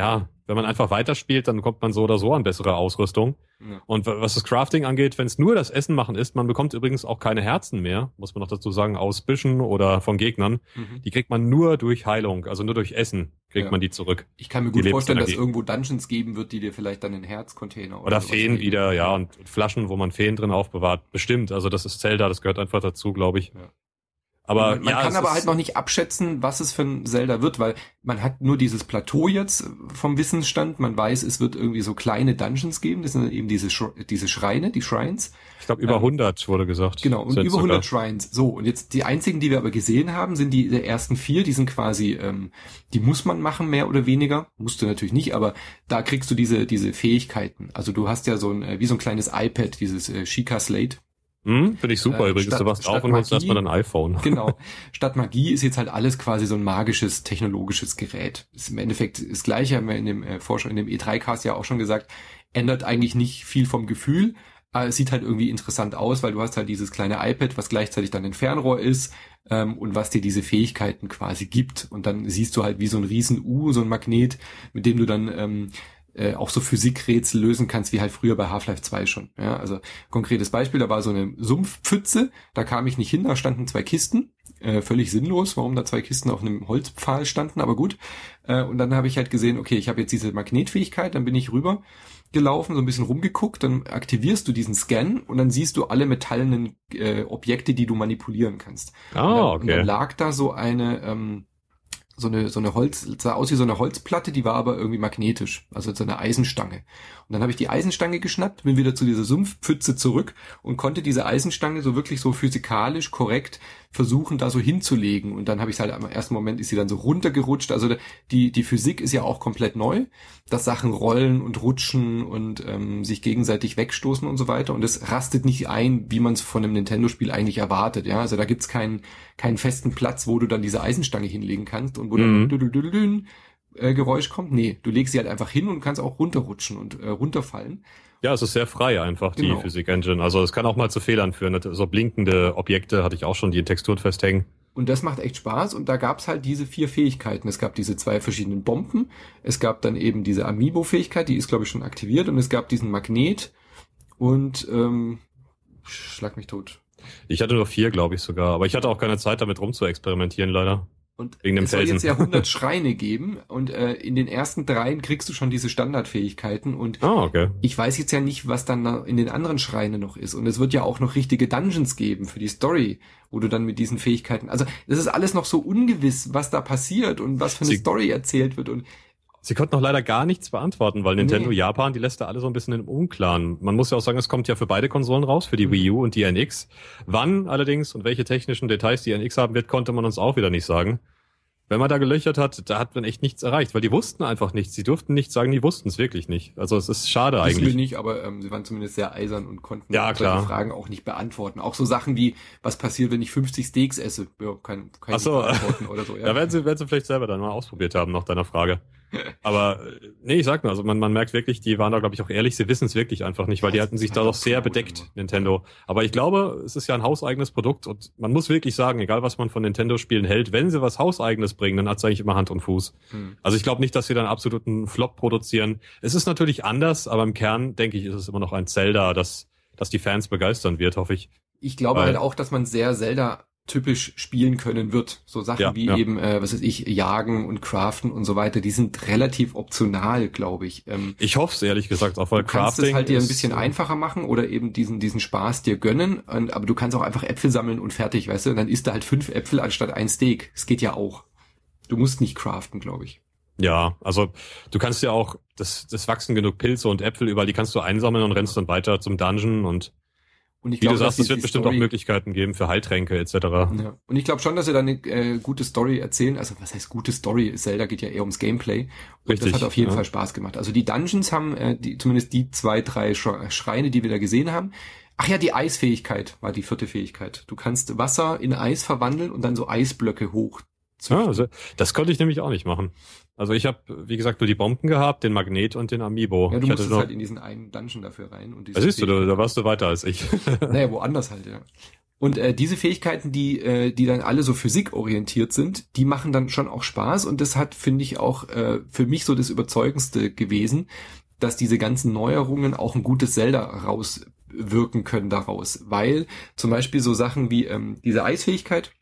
wenn man einfach weiterspielt, dann kommt man so oder so an bessere Ausrüstung. Ja. Und was das Crafting angeht, wenn es nur das Essen machen ist, man bekommt übrigens auch keine Herzen mehr, muss man noch dazu sagen, aus Büschen oder von Gegnern. Die kriegt man nur durch Heilung, also nur durch Essen kriegt man die zurück. Ich kann mir gut vorstellen, dass es irgendwo Dungeons geben wird, die dir vielleicht dann einen Herzcontainer oder Feen wieder, ja, und Flaschen, wo man Feen drin aufbewahrt. Bestimmt, also das ist Zelda, das gehört einfach dazu, glaube ich. Ja. Aber man kann aber halt noch nicht abschätzen, was es für ein Zelda wird, weil man hat nur dieses Plateau jetzt vom Wissensstand. Man weiß, es wird irgendwie so kleine Dungeons geben. Das sind eben diese Schreine, die Shrines. Ich glaube, über 100 wurde gesagt. Genau, und über 100 Shrines. So, und jetzt die einzigen, die wir aber gesehen haben, sind die der ersten 4. Die sind quasi, die muss man machen, mehr oder weniger. Musst du natürlich nicht, aber da kriegst du diese Fähigkeiten. Also du hast ja so wie so ein kleines iPad, dieses Sheikah Slate. Finde ich super übrigens. Du wachst auf und holst erstmal ein iPhone. Genau. Statt Magie ist jetzt halt alles quasi so ein magisches, technologisches Gerät. Ist im Endeffekt das Gleiche, haben wir in dem E3-Cast ja auch schon gesagt, ändert eigentlich nicht viel vom Gefühl. Aber es sieht halt irgendwie interessant aus, weil du hast halt dieses kleine iPad, was gleichzeitig dann ein Fernrohr ist, und was dir diese Fähigkeiten quasi gibt. Und dann siehst du halt wie so ein riesen so ein Magnet, mit dem du dann auch so Physikrätsel lösen kannst, wie halt früher bei Half-Life 2 schon. Ja, also konkretes Beispiel, da war so eine Sumpfpfütze, da kam ich nicht hin, da standen 2 Kisten, völlig sinnlos, warum da 2 Kisten auf einem Holzpfahl standen, aber gut. Und dann habe ich halt gesehen, okay, ich habe jetzt diese Magnetfähigkeit, dann bin ich rüber gelaufen, so ein bisschen rumgeguckt, dann aktivierst du diesen Scan und dann siehst du alle metallenen Objekte, die du manipulieren kannst. Okay. Und dann lag da so eine so eine sah aus wie so eine Holzplatte, die war aber irgendwie magnetisch, also so eine Eisenstange. Und dann habe ich die Eisenstange geschnappt, bin wieder zu dieser Sumpfpfütze zurück und konnte diese Eisenstange so wirklich so physikalisch korrekt versuchen, da so hinzulegen. Und dann habe ich halt im ersten Moment ist sie dann so runtergerutscht. Also die Physik ist ja auch komplett neu, dass Sachen rollen und rutschen und sich gegenseitig wegstoßen und so weiter. Und es rastet nicht ein, wie man es von einem Nintendo-Spiel eigentlich erwartet. Ja, also da gibt's keinen festen Platz, wo du dann diese Eisenstange hinlegen kannst und wo dann Geräusch kommt. Nee, du legst sie halt einfach hin und kannst auch runterrutschen und runterfallen. Ja, es ist sehr frei einfach, die Genau. Physik-Engine. Also es kann auch mal zu Fehlern führen. So blinkende Objekte hatte ich auch schon, die in Texturen festhängen. Und das macht echt Spaß. Und da gab's halt diese 4 Fähigkeiten. Es gab diese 2 verschiedenen Bomben. Es gab dann eben diese Amiibo-Fähigkeit, die ist, glaube ich, schon aktiviert. Und es gab diesen Magnet und schlag mich tot. Ich hatte nur 4, glaube ich sogar. Aber ich hatte auch keine Zeit, damit rumzuexperimentieren, leider. Und wegen dem es soll Felsen. jetzt ja 100 Schreine geben. Und in den ersten 3 kriegst du schon diese Standardfähigkeiten. Und Okay. ich weiß jetzt ja nicht, was dann in den anderen Schreinen noch ist. Und es wird ja auch noch richtige Dungeons geben für die Story, wo du dann mit diesen Fähigkeiten... Also das ist alles noch so ungewiss, was da passiert und was für eine Story erzählt wird. Und Sie konnten noch leider gar nichts beantworten, weil Nintendo Japan, die lässt da alle so ein bisschen im Unklaren. Man muss ja auch sagen, es kommt ja für beide Konsolen raus, für die Wii U und die NX. Wann allerdings und welche technischen Details die NX haben wird, konnte man uns auch wieder nicht sagen. Wenn man da gelöchert hat, da hat man echt nichts erreicht, weil die wussten einfach nichts. Sie durften nichts sagen, die wussten es wirklich nicht. Also es ist schade eigentlich. Wissen wir nicht, aber sie waren zumindest sehr eisern und konnten solche Fragen auch nicht beantworten. Auch so Sachen wie, was passiert, wenn ich 50 Steaks esse? Ja, kann ich nicht beantworten oder so. Ja. Da werden sie vielleicht selber dann mal ausprobiert haben, nach deiner Frage. Aber nee, ich sag nur, also man merkt wirklich, die waren da, glaube ich, auch ehrlich, sie wissen es wirklich einfach nicht, weil die hatten sich da doch sehr bedeckt, Nintendo. Aber ich glaube, es ist ja ein hauseigenes Produkt und man muss wirklich sagen, egal was man von Nintendo-Spielen hält, wenn sie was Hauseigenes bringen, dann hat es eigentlich immer Hand und Fuß. Also ich glaube nicht, dass sie dann absoluten Flop produzieren. Es ist natürlich anders, aber im Kern, denke ich, ist es immer noch ein Zelda, das die Fans begeistern wird, hoffe ich. Ich glaube halt auch, dass man sehr Zelda typisch spielen können wird. So Sachen wie eben, was weiß ich, Jagen und Craften und so weiter, die sind relativ optional, glaube ich. Ich hoffe es ehrlich gesagt, auch weil Crafting... Du kannst es halt dir ein bisschen einfacher machen oder eben diesen Spaß dir gönnen, aber du kannst auch einfach Äpfel sammeln und fertig, weißt du, und dann isst du halt 5 Äpfel anstatt 1 Steak. Das geht ja auch. Du musst nicht craften, glaube ich. Ja, also du kannst ja auch, das wachsen genug Pilze und Äpfel überall, die kannst du einsammeln und rennst dann weiter zum Dungeon und ich wie glaube, du sagst, es wird bestimmt auch Möglichkeiten geben für Heiltränke etc. Ja. Und ich glaube schon, dass sie da eine gute Story erzählen. Also was heißt gute Story? Zelda geht ja eher ums Gameplay. Und richtig, das hat auf jeden Fall Spaß gemacht. Also die Dungeons haben, zumindest die 2, 3 Schreine, die wir da gesehen haben. Ach ja, die Eisfähigkeit war die 4. Fähigkeit. Du kannst Wasser in Eis verwandeln und dann so Eisblöcke hoch. Also das konnte ich nämlich auch nicht machen. Also ich habe, wie gesagt, nur die Bomben gehabt, den Magnet und den Amiibo. Ja, du musstest halt in diesen einen Dungeon dafür rein. Und siehst du, da warst du weiter als ich. Naja, woanders halt, ja. Und diese Fähigkeiten, die dann alle so physikorientiert sind, die machen dann schon auch Spaß. Und das hat, finde ich, auch für mich so das Überzeugendste gewesen, dass diese ganzen Neuerungen auch ein gutes Zelda rauswirken können daraus. Weil zum Beispiel so Sachen wie diese Eisfähigkeit,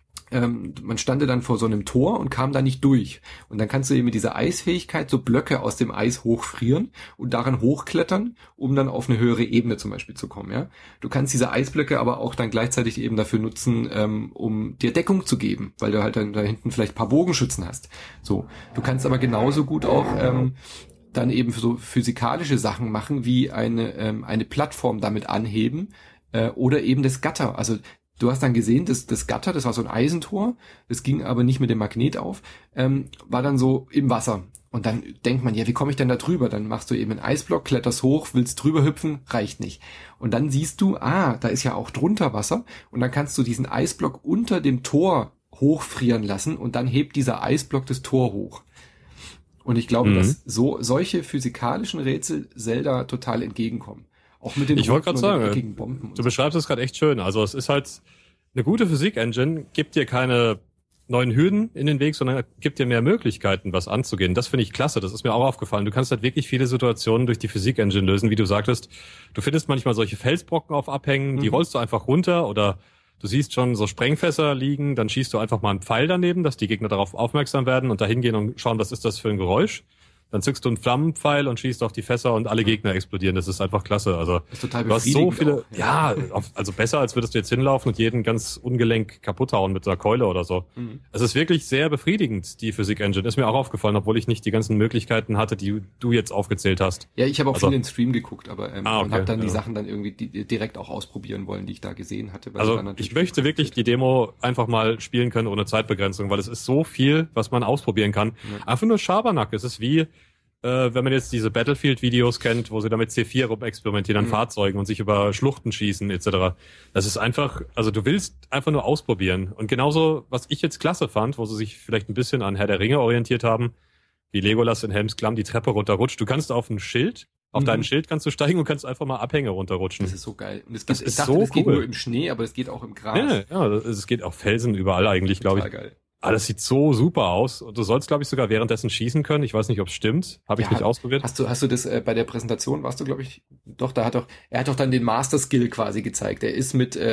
man stande dann vor so einem Tor und kam da nicht durch. Und dann kannst du eben mit dieser Eisfähigkeit so Blöcke aus dem Eis hochfrieren und daran hochklettern, um dann auf eine höhere Ebene zum Beispiel zu kommen. Ja, du kannst diese Eisblöcke aber auch dann gleichzeitig eben dafür nutzen, um dir Deckung zu geben, weil du halt dann da hinten vielleicht ein paar Bogenschützen hast. So, du kannst aber genauso gut auch dann eben so physikalische Sachen machen, wie eine Plattform damit anheben oder eben das Gatter. Also du hast dann gesehen, das Gatter, das war so ein Eisentor, das ging aber nicht mit dem Magnet auf, war dann so im Wasser. Und dann denkt man, ja, wie komme ich denn da drüber? Dann machst du eben einen Eisblock, kletterst hoch, willst drüber hüpfen, reicht nicht. Und dann siehst du, da ist ja auch drunter Wasser. Und dann kannst du diesen Eisblock unter dem Tor hochfrieren lassen und dann hebt dieser Eisblock das Tor hoch. Und ich glaube, dass solche physikalischen Rätsel Zelda total entgegenkommen. Auch mit den ich wollte gerade sagen, Bomben. Du beschreibst es gerade echt schön. Also es ist halt eine gute Physik-Engine, gibt dir keine neuen Hürden in den Weg, sondern gibt dir mehr Möglichkeiten, was anzugehen. Das finde ich klasse. Das ist mir auch aufgefallen. Du kannst halt wirklich viele Situationen durch die Physik-Engine lösen, wie du sagtest. Du findest manchmal solche Felsbrocken auf Abhängen, die rollst du einfach runter oder du siehst schon so Sprengfässer liegen, dann schießt du einfach mal einen Pfeil daneben, dass die Gegner darauf aufmerksam werden und da hingehen und schauen, was ist das für ein Geräusch. Dann zückst du einen Flammenpfeil und schießt auf die Fässer und alle Gegner explodieren. Das ist einfach klasse. Also das ist total du hast so viele, auch, ja, also besser, als würdest du jetzt hinlaufen und jeden ganz ungelenk kaputt hauen mit so einer Keule oder so. Es ist wirklich sehr befriedigend, die Physik-Engine. Ist mir auch aufgefallen, obwohl ich nicht die ganzen Möglichkeiten hatte, die du jetzt aufgezählt hast. Ja, ich habe auch viel in den Stream geguckt, aber und habe dann die ja. Sachen dann irgendwie direkt auch ausprobieren wollen, die ich da gesehen hatte. Weil Also ich möchte wirklich die Demo einfach mal spielen können ohne Zeitbegrenzung, weil es ist so viel, was man ausprobieren kann. Ja. Einfach nur Schabernack. Es ist wie wenn man jetzt diese Battlefield-Videos kennt, wo sie da mit C4 rumexperimentieren an Fahrzeugen und sich über Schluchten schießen etc. Das ist einfach, also du willst einfach nur ausprobieren. Und genauso, was ich jetzt klasse fand, wo sie sich vielleicht ein bisschen an Herr der Ringe orientiert haben, wie Legolas in Helms Klamm die Treppe runterrutscht. Du kannst auf ein Schild, auf dein Schild kannst du steigen und kannst einfach mal Abhänge runterrutschen. Das ist so geil. Und ich dachte, das geht nur im Schnee, aber es geht auch im Gras. Ja, es geht auf Felsen überall eigentlich, glaube ich. Geil. Ah, das sieht so super aus. Und du sollst, glaube ich, sogar währenddessen schießen können. Ich weiß nicht, ob es stimmt. Habe ich nicht ausprobiert. Hast du das bei der Präsentation, warst du, glaube ich, doch, er hat doch dann den Master Skill quasi gezeigt. Er ist mit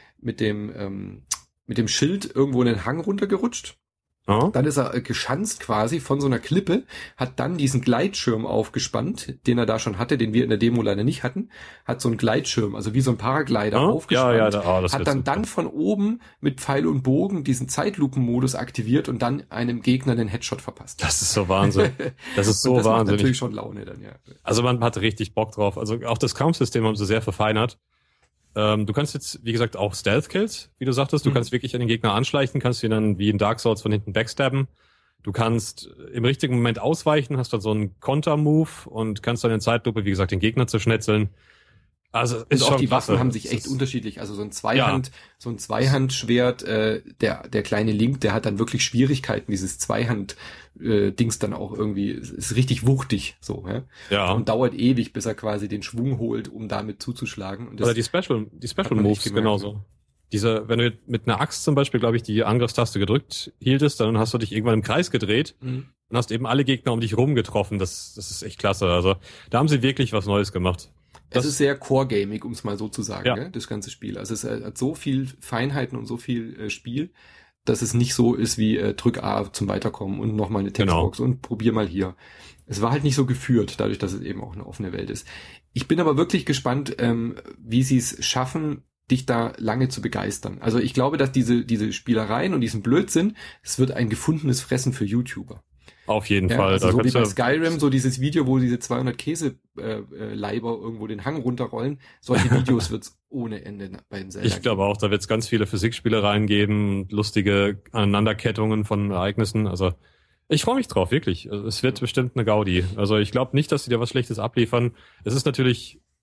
dem Schild irgendwo in den Hang runtergerutscht. Oh. Dann ist er geschanzt quasi von so einer Klippe, hat dann diesen Gleitschirm aufgespannt, den er da schon hatte, den wir in der Demo leider nicht hatten, hat so einen Gleitschirm, also wie so ein Paraglider aufgespannt, hat dann von oben mit Pfeil und Bogen diesen Zeitlupenmodus aktiviert und dann einem Gegner den Headshot verpasst. Das ist so Wahnsinn. Das ist so das wahnsinnig. Macht natürlich schon Laune dann, ja. Also man hat richtig Bock drauf. Also auch das Kampfsystem haben sie sehr verfeinert. Du kannst jetzt, wie gesagt, auch Stealth-Kills, wie du sagtest. Du kannst wirklich an den Gegner anschleichen, kannst ihn dann wie in Dark Souls von hinten backstabben. Du kannst im richtigen Moment ausweichen, hast dann so einen Konter-Move und kannst dann in Zeitlupe, wie gesagt, den Gegner zerschnetzeln. Also ist und auch schon die klasse. Waffen haben sich echt unterschiedlich. Also so ein Zweihandschwert, der kleine Link, der hat dann wirklich Schwierigkeiten, dieses Zweihand-Dings dann auch irgendwie, ist richtig wuchtig, so, ja. Und dauert ewig, bis er quasi den Schwung holt, um damit zuzuschlagen. Und das oder die Special Moves genauso. Wenn du mit einer Axt zum Beispiel, glaube ich, die Angriffstaste gedrückt hieltest, dann hast du dich irgendwann im Kreis gedreht und hast eben alle Gegner um dich rum getroffen. Das ist echt klasse. Also da haben sie wirklich was Neues gemacht. Es ist sehr core-gamig, um es mal so zu sagen, das ganze Spiel. Also es hat so viel Feinheiten und so viel Spiel, dass es nicht so ist wie drück A zum Weiterkommen und nochmal eine Textbox und probier mal hier. Es war halt nicht so geführt, dadurch, dass es eben auch eine offene Welt ist. Ich bin aber wirklich gespannt, wie sie es schaffen, dich da lange zu begeistern. Also ich glaube, dass diese Spielereien und diesen Blödsinn, es wird ein gefundenes Fressen für YouTuber. Auf jeden Fall. Also so wie bei Skyrim, so dieses Video, wo diese 200 Käseleiber irgendwo den Hang runterrollen. Solche Videos wird's ohne Ende beim Zelda. Ich glaube auch, da wird's ganz viele Physikspielereien geben, lustige Aneinanderkettungen von Ereignissen. Also ich freue mich drauf, wirklich. Es wird bestimmt eine Gaudi. Also ich glaube nicht, dass sie dir was Schlechtes abliefern. Es ist natürlich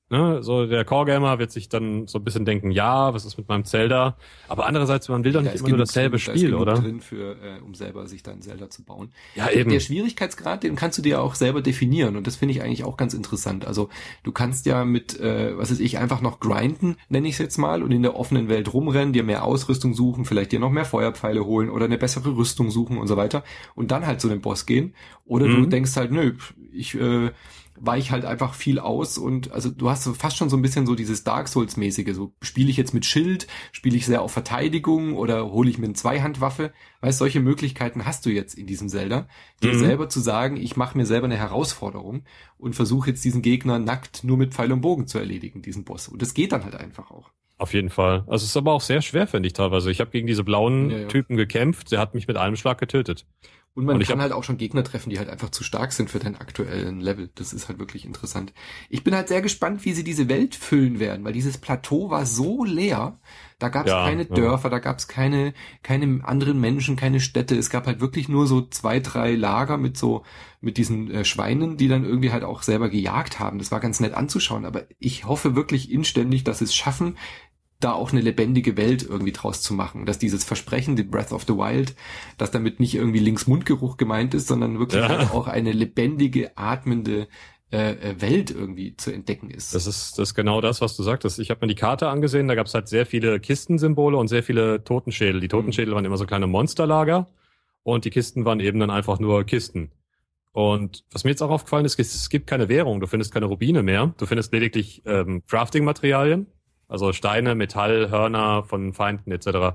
Ne, so der Core-Gamer wird sich dann so ein bisschen denken, ja, was ist mit meinem Zelda? Aber andererseits, man will doch nicht immer nur dasselbe Spiel, oder? Drin für, um selber sich dann Zelda zu bauen. Ja, eben. Der Schwierigkeitsgrad, den kannst du dir auch selber definieren und das finde ich eigentlich auch ganz interessant. Also du kannst ja mit, was weiß ich, einfach noch grinden, nenne ich es jetzt mal, und in der offenen Welt rumrennen, dir mehr Ausrüstung suchen, vielleicht dir noch mehr Feuerpfeile holen oder eine bessere Rüstung suchen und so weiter und dann halt zu dem Boss gehen. Oder du denkst halt, nö, ich weich halt einfach viel aus und also du hast so fast schon so ein bisschen so dieses Dark Souls-mäßige, so spiele ich jetzt mit Schild, spiele ich sehr auf Verteidigung oder hole ich mir eine Zweihandwaffe, weißt, solche Möglichkeiten hast du jetzt in diesem Zelda, dir selber zu sagen, ich mache mir selber eine Herausforderung und versuche jetzt diesen Gegner nackt nur mit Pfeil und Bogen zu erledigen, diesen Boss, und das geht dann halt einfach auch. Auf jeden Fall. Also es ist aber auch sehr schwer, finde ich teilweise. Ich habe gegen diese blauen Typen gekämpft, der hat mich mit einem Schlag getötet. Und man kann halt auch schon Gegner treffen, die halt einfach zu stark sind für deinen aktuellen Level. Das ist halt wirklich interessant. Ich bin halt sehr gespannt, wie sie diese Welt füllen werden, weil dieses Plateau war so leer. Da gab es keine Dörfer, da gab es keine anderen Menschen, keine Städte. Es gab halt wirklich nur so 2, 3 Lager mit diesen Schweinen, die dann irgendwie halt auch selber gejagt haben. Das war ganz nett anzuschauen, aber ich hoffe wirklich inständig, dass sie es schaffen, da auch eine lebendige Welt irgendwie draus zu machen. Dass dieses Versprechen, die Breath of the Wild, dass damit nicht irgendwie Links-Mundgeruch gemeint ist, sondern wirklich halt auch eine lebendige, atmende Welt irgendwie zu entdecken ist. Das ist genau das, was du sagtest. Ich habe mir die Karte angesehen, da gab es halt sehr viele Kistensymbole und sehr viele Totenschädel. Die Totenschädel waren immer so kleine Monsterlager und die Kisten waren eben dann einfach nur Kisten. Und was mir jetzt auch aufgefallen ist, es gibt keine Währung, du findest keine Rubine mehr, du findest lediglich Crafting-Materialien, also Steine, Metall, Hörner von Feinden etc.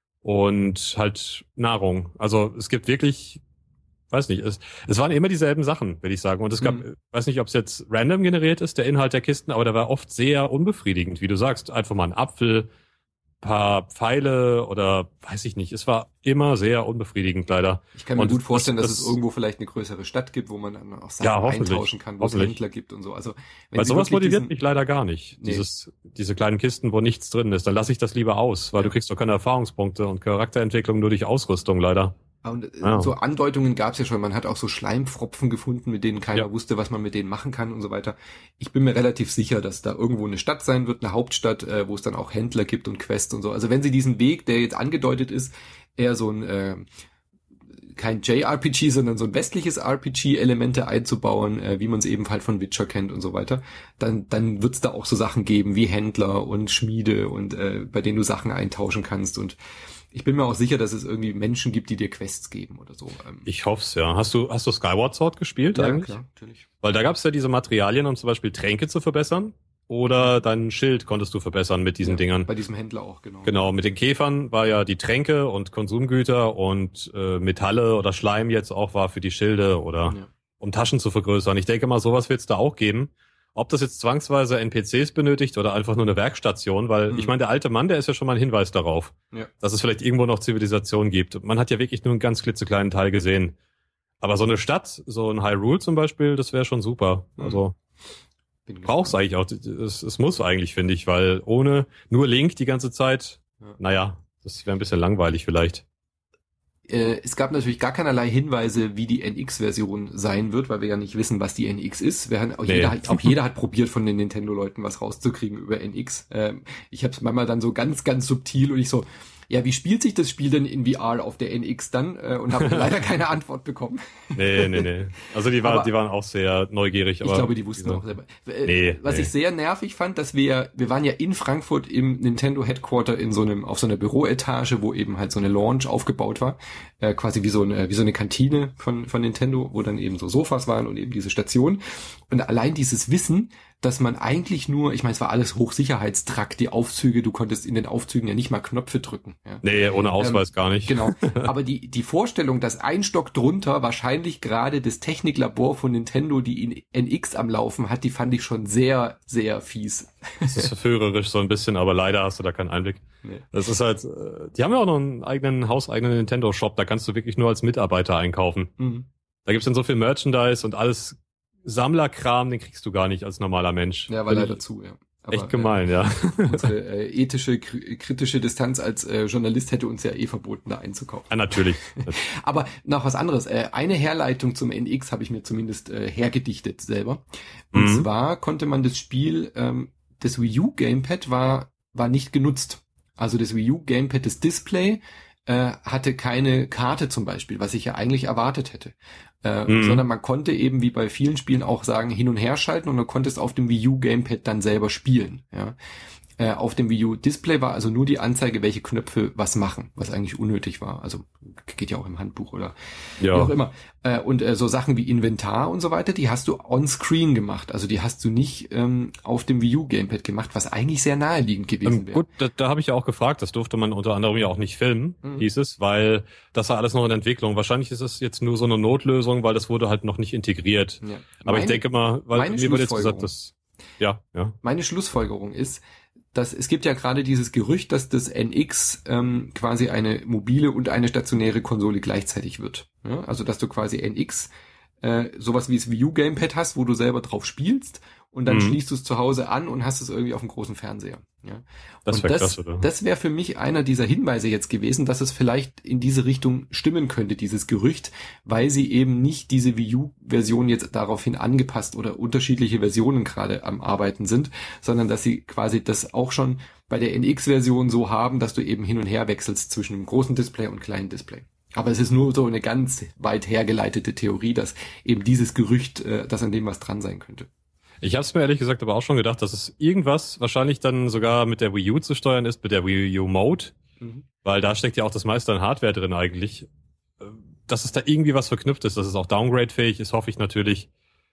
Und halt Nahrung. Also es gibt wirklich, weiß nicht, es waren immer dieselben Sachen, würde ich sagen. Und es gab, weiß nicht, ob es jetzt random generiert ist, der Inhalt der Kisten, aber der war oft sehr unbefriedigend, wie du sagst. Einfach mal ein Apfel, paar Pfeile oder weiß ich nicht. Es war immer sehr unbefriedigend, leider. Ich kann mir gut vorstellen, dass es irgendwo vielleicht eine größere Stadt gibt, wo man dann auch Sachen eintauschen kann, wo es Händler gibt und so. Also, weil sowas motiviert mich leider gar nicht. Nee. Diese kleinen Kisten, wo nichts drin ist, dann lasse ich das lieber aus, weil du kriegst doch keine Erfahrungspunkte und Charakterentwicklung nur durch Ausrüstung, leider. Und so Andeutungen gab es ja schon. Man hat auch so Schleimpfropfen gefunden, mit denen keiner wusste, was man mit denen machen kann und so weiter. Ich bin mir relativ sicher, dass da irgendwo eine Stadt sein wird, eine Hauptstadt, wo es dann auch Händler gibt und Quests und so. Also wenn sie diesen Weg, der jetzt angedeutet ist, eher so ein kein JRPG, sondern so ein westliches RPG, Elemente einzubauen, wie man es eben halt von Witcher kennt und so weiter, dann wird es da auch so Sachen geben wie Händler und Schmiede und bei denen du Sachen eintauschen kannst. Und ich bin mir auch sicher, dass es irgendwie Menschen gibt, die dir Quests geben oder so. Ich hoff's, ja. Hast du Skyward Sword gespielt eigentlich? Ja, klar, natürlich. Weil da gab's ja diese Materialien, um zum Beispiel Tränke zu verbessern. Oder dein Schild konntest du verbessern mit diesen Dingern. Bei diesem Händler auch, genau. Genau, mit den Käfern war ja die Tränke und Konsumgüter und Metalle oder Schleim jetzt auch war für die Schilde oder um Taschen zu vergrößern. Ich denke mal, sowas wird's da auch geben. Ob das jetzt zwangsweise NPCs benötigt oder einfach nur eine Werkstation, weil ich meine, der alte Mann, der ist ja schon mal ein Hinweis darauf, dass es vielleicht irgendwo noch Zivilisation gibt. Man hat ja wirklich nur einen ganz klitzekleinen Teil gesehen. Aber so eine Stadt, so ein Hyrule zum Beispiel, das wäre schon super. Also brauch's eigentlich auch. Es muss eigentlich, finde ich, weil ohne nur Link die ganze Zeit, naja, das wäre ein bisschen langweilig vielleicht. Es gab natürlich gar keinerlei Hinweise, wie die NX-Version sein wird, weil wir ja nicht wissen, was die NX ist. Jeder hat probiert, von den Nintendo-Leuten was rauszukriegen über NX. Ich habe es manchmal dann so ganz, ganz subtil und ich so, ja, wie spielt sich das Spiel denn in VR auf der NX dann? Und habe leider keine Antwort bekommen. Nee. Also die waren auch sehr neugierig. Aber ich glaube, die wussten auch selber. Was ich sehr nervig fand, dass wir waren ja in Frankfurt im Nintendo Headquarter auf so einer Büroetage, wo eben halt so eine Lounge aufgebaut war. Quasi wie so eine Kantine von Nintendo, wo dann eben so Sofas waren und eben diese Station. Und allein dieses Wissen, dass man eigentlich nur, ich meine, es war alles Hochsicherheitstrakt, die Aufzüge, du konntest in den Aufzügen ja nicht mal Knöpfe drücken. Ja. Nee, ohne Ausweis gar nicht. Genau, aber die Vorstellung, dass ein Stock drunter wahrscheinlich gerade das Techniklabor von Nintendo, die in NX am Laufen hat, die fand ich schon sehr, sehr fies. Das ist verführerisch so ein bisschen, aber leider hast du da keinen Einblick. Nee. Das ist halt, die haben ja auch noch einen hauseigenen Nintendo-Shop, da kannst du wirklich nur als Mitarbeiter einkaufen. Mhm. Da gibt's dann so viel Merchandise und alles Sammlerkram, den kriegst du gar nicht als normaler Mensch. Ja, weil leider zu, ja. Aber, echt gemein, ja. Unsere ethische, kritische Distanz als Journalist hätte uns ja verboten, da einzukaufen. Ja, natürlich. Aber noch was anderes. Eine Herleitung zum NX habe ich mir zumindest hergedichtet selber. Und zwar konnte man das Spiel, das Wii U Gamepad war nicht genutzt. Also das Wii U Gamepad, das Display, hatte keine Karte zum Beispiel, was ich ja eigentlich erwartet hätte. Sondern man konnte eben wie bei vielen Spielen auch sagen, hin und her schalten und du konntest auf dem Wii U Gamepad dann selber spielen. Ja. Auf dem Wii U Display war also nur die Anzeige, welche Knöpfe was machen, was eigentlich unnötig war. Also geht ja auch im Handbuch oder wie auch immer. Und so Sachen wie Inventar und so weiter, die hast du on-screen gemacht. Also die hast du nicht auf dem Wii U Gamepad gemacht, was eigentlich sehr naheliegend gewesen wäre. Gut, da habe ich ja auch gefragt, das durfte man unter anderem ja auch nicht filmen, hieß es, weil das war alles noch in Entwicklung. Wahrscheinlich ist es jetzt nur so eine Notlösung, weil das wurde halt noch nicht integriert. Ja. Aber ich denke mal, weil mir wurde jetzt gesagt, dass meine Schlussfolgerung ist, dass es gibt ja gerade dieses Gerücht, dass das NX quasi eine mobile und eine stationäre Konsole gleichzeitig wird. Ja? Also dass du quasi NX sowas wie das Wii U Gamepad hast, wo du selber drauf spielst und dann schließt du es zu Hause an und hast es irgendwie auf dem großen Fernseher. Ja? Das wäre klasse, oder? Das wäre für mich einer dieser Hinweise jetzt gewesen, dass es vielleicht in diese Richtung stimmen könnte, dieses Gerücht, weil sie eben nicht diese Wii U-Version jetzt daraufhin angepasst oder unterschiedliche Versionen gerade am Arbeiten sind, sondern dass sie quasi das auch schon bei der NX-Version so haben, dass du eben hin und her wechselst zwischen dem großen Display und kleinen Display. Aber es ist nur so eine ganz weit hergeleitete Theorie, dass eben dieses Gerücht, dass an dem was dran sein könnte. Ich habe es mir ehrlich gesagt aber auch schon gedacht, dass es irgendwas wahrscheinlich dann sogar mit der Wii U zu steuern ist, mit der Wii U Mode, weil da steckt ja auch das meiste an Hardware drin eigentlich. Dass es da irgendwie was verknüpft ist, dass es auch downgrade-fähig ist, hoffe ich natürlich.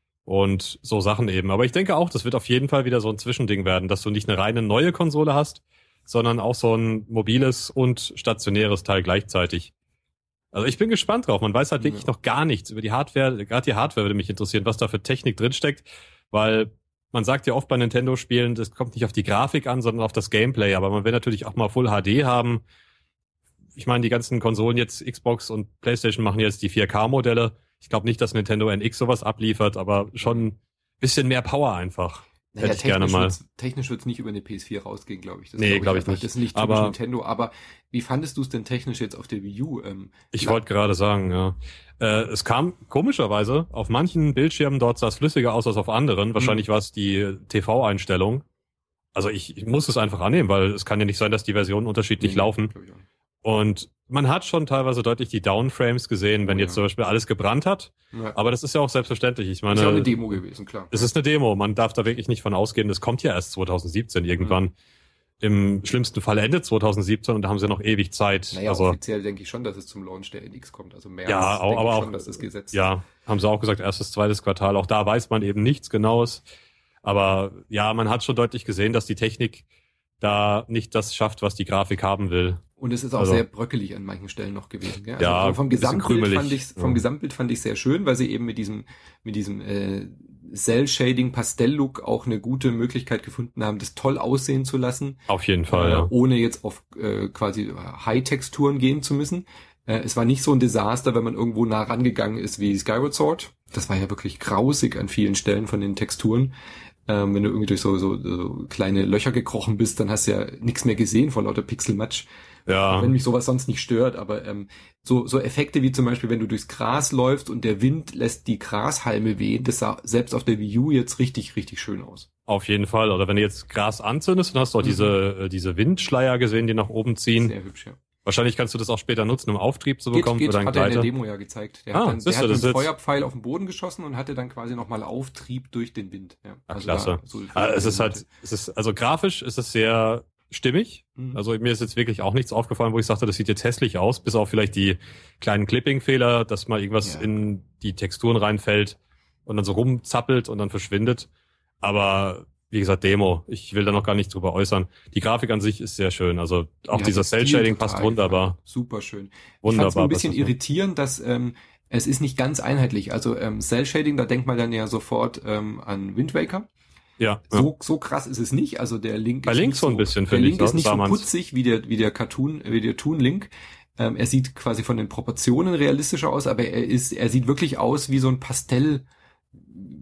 Und so Sachen eben. Aber ich denke auch, das wird auf jeden Fall wieder so ein Zwischending werden, dass du nicht eine reine neue Konsole hast, sondern auch so ein mobiles und stationäres Teil gleichzeitig. Also ich bin gespannt drauf. Man weiß halt wirklich noch gar nichts über die Hardware. Gerade die Hardware würde mich interessieren, was da für Technik drinsteckt. Weil man sagt ja oft bei Nintendo-Spielen, das kommt nicht auf die Grafik an, sondern auf das Gameplay. Aber man will natürlich auch mal Full HD haben. Ich meine, die ganzen Konsolen jetzt, Xbox und PlayStation machen jetzt die 4K-Modelle. Ich glaube nicht, dass Nintendo NX sowas abliefert, aber schon ein bisschen mehr Power einfach. Naja, hätte ich gerne mal. Technisch wird's nicht über eine PS4 rausgehen, glaube ich. Das nee, glaube ich nicht. Das ist nicht typisch Nintendo. Aber wie fandest du es denn technisch jetzt auf der Wii U? Ich wollte gerade sagen, ja. Es kam komischerweise, auf manchen Bildschirmen dort sah es flüssiger aus als auf anderen. Wahrscheinlich war es die TV-Einstellung. Also ich muss es einfach annehmen, weil es kann ja nicht sein, dass die Versionen unterschiedlich laufen. Und man hat schon teilweise deutlich die Downframes gesehen, wenn jetzt zum Beispiel alles gebrannt hat. Ja. Aber das ist ja auch selbstverständlich. Ich meine, ist ja auch eine Demo gewesen, klar. Es ist eine Demo. Man darf da wirklich nicht von ausgehen. Das kommt ja erst 2017 irgendwann. Im schlimmsten Fall Ende 2017 und da haben sie noch ewig Zeit. Naja, also, offiziell denke ich schon, dass es zum Launch der NX kommt. Also März, ja, aber auch, schon, dass das gesetzt ja, haben sie auch gesagt, erstes, zweites Quartal. Auch da weiß man eben nichts Genaues. Aber ja, man hat schon deutlich gesehen, dass die Technik da nicht das schafft, was die Grafik haben will. Und es ist auch sehr bröckelig an manchen Stellen noch gewesen. Gell? Also ja, vom Gesamtbild fand ich sehr schön, weil sie eben mit diesem Cell-Shading Pastell-Look auch eine gute Möglichkeit gefunden haben, das toll aussehen zu lassen. Auf jeden Fall, ja. Ohne jetzt auf quasi High-Texturen gehen zu müssen. Es war nicht so ein Desaster, wenn man irgendwo nah rangegangen ist wie Skyward Sword. Das war ja wirklich grausig an vielen Stellen von den Texturen. Wenn du irgendwie durch so kleine Löcher gekrochen bist, dann hast du ja nichts mehr gesehen vor lauter Pixelmatsch. Ja. Wenn mich sowas sonst nicht stört, aber so Effekte wie zum Beispiel, wenn du durchs Gras läufst und der Wind lässt die Grashalme wehen, das sah selbst auf der Wii U jetzt richtig, richtig schön aus. Auf jeden Fall. Oder wenn du jetzt Gras anzündest, dann hast du auch diese Windschleier gesehen, die nach oben ziehen. Sehr hübsch, ja. Wahrscheinlich kannst du das auch später nutzen, um Auftrieb zu bekommen. Hat er in der Demo ja gezeigt. Der hat einen Feuerpfeil auf den Boden geschossen und hatte dann quasi nochmal Auftrieb durch den Wind. Ja, also klasse. Also grafisch ist es sehr stimmig. Also mir ist jetzt wirklich auch nichts aufgefallen, wo ich sagte, das sieht jetzt hässlich aus, bis auf vielleicht die kleinen Clipping-Fehler, dass mal irgendwas in die Texturen reinfällt und dann so rumzappelt und dann verschwindet. Aber wie gesagt, Demo. Ich will da noch gar nicht drüber äußern. Die Grafik an sich ist sehr schön. Also auch dieser Cell-Shading passt wunderbar. Super schön. Wunderbar. Ich fand es ein bisschen irritierend, dass es ist nicht ganz einheitlich. Also Cell-Shading, da denkt man dann ja sofort an Wind Waker. Ja. So krass ist es nicht. Also der Link bei ist Link so ein bisschen, finde ich. Der Link ist nicht so putzig wie der Toon Link. Er sieht quasi von den Proportionen realistischer aus, aber er sieht wirklich aus wie so ein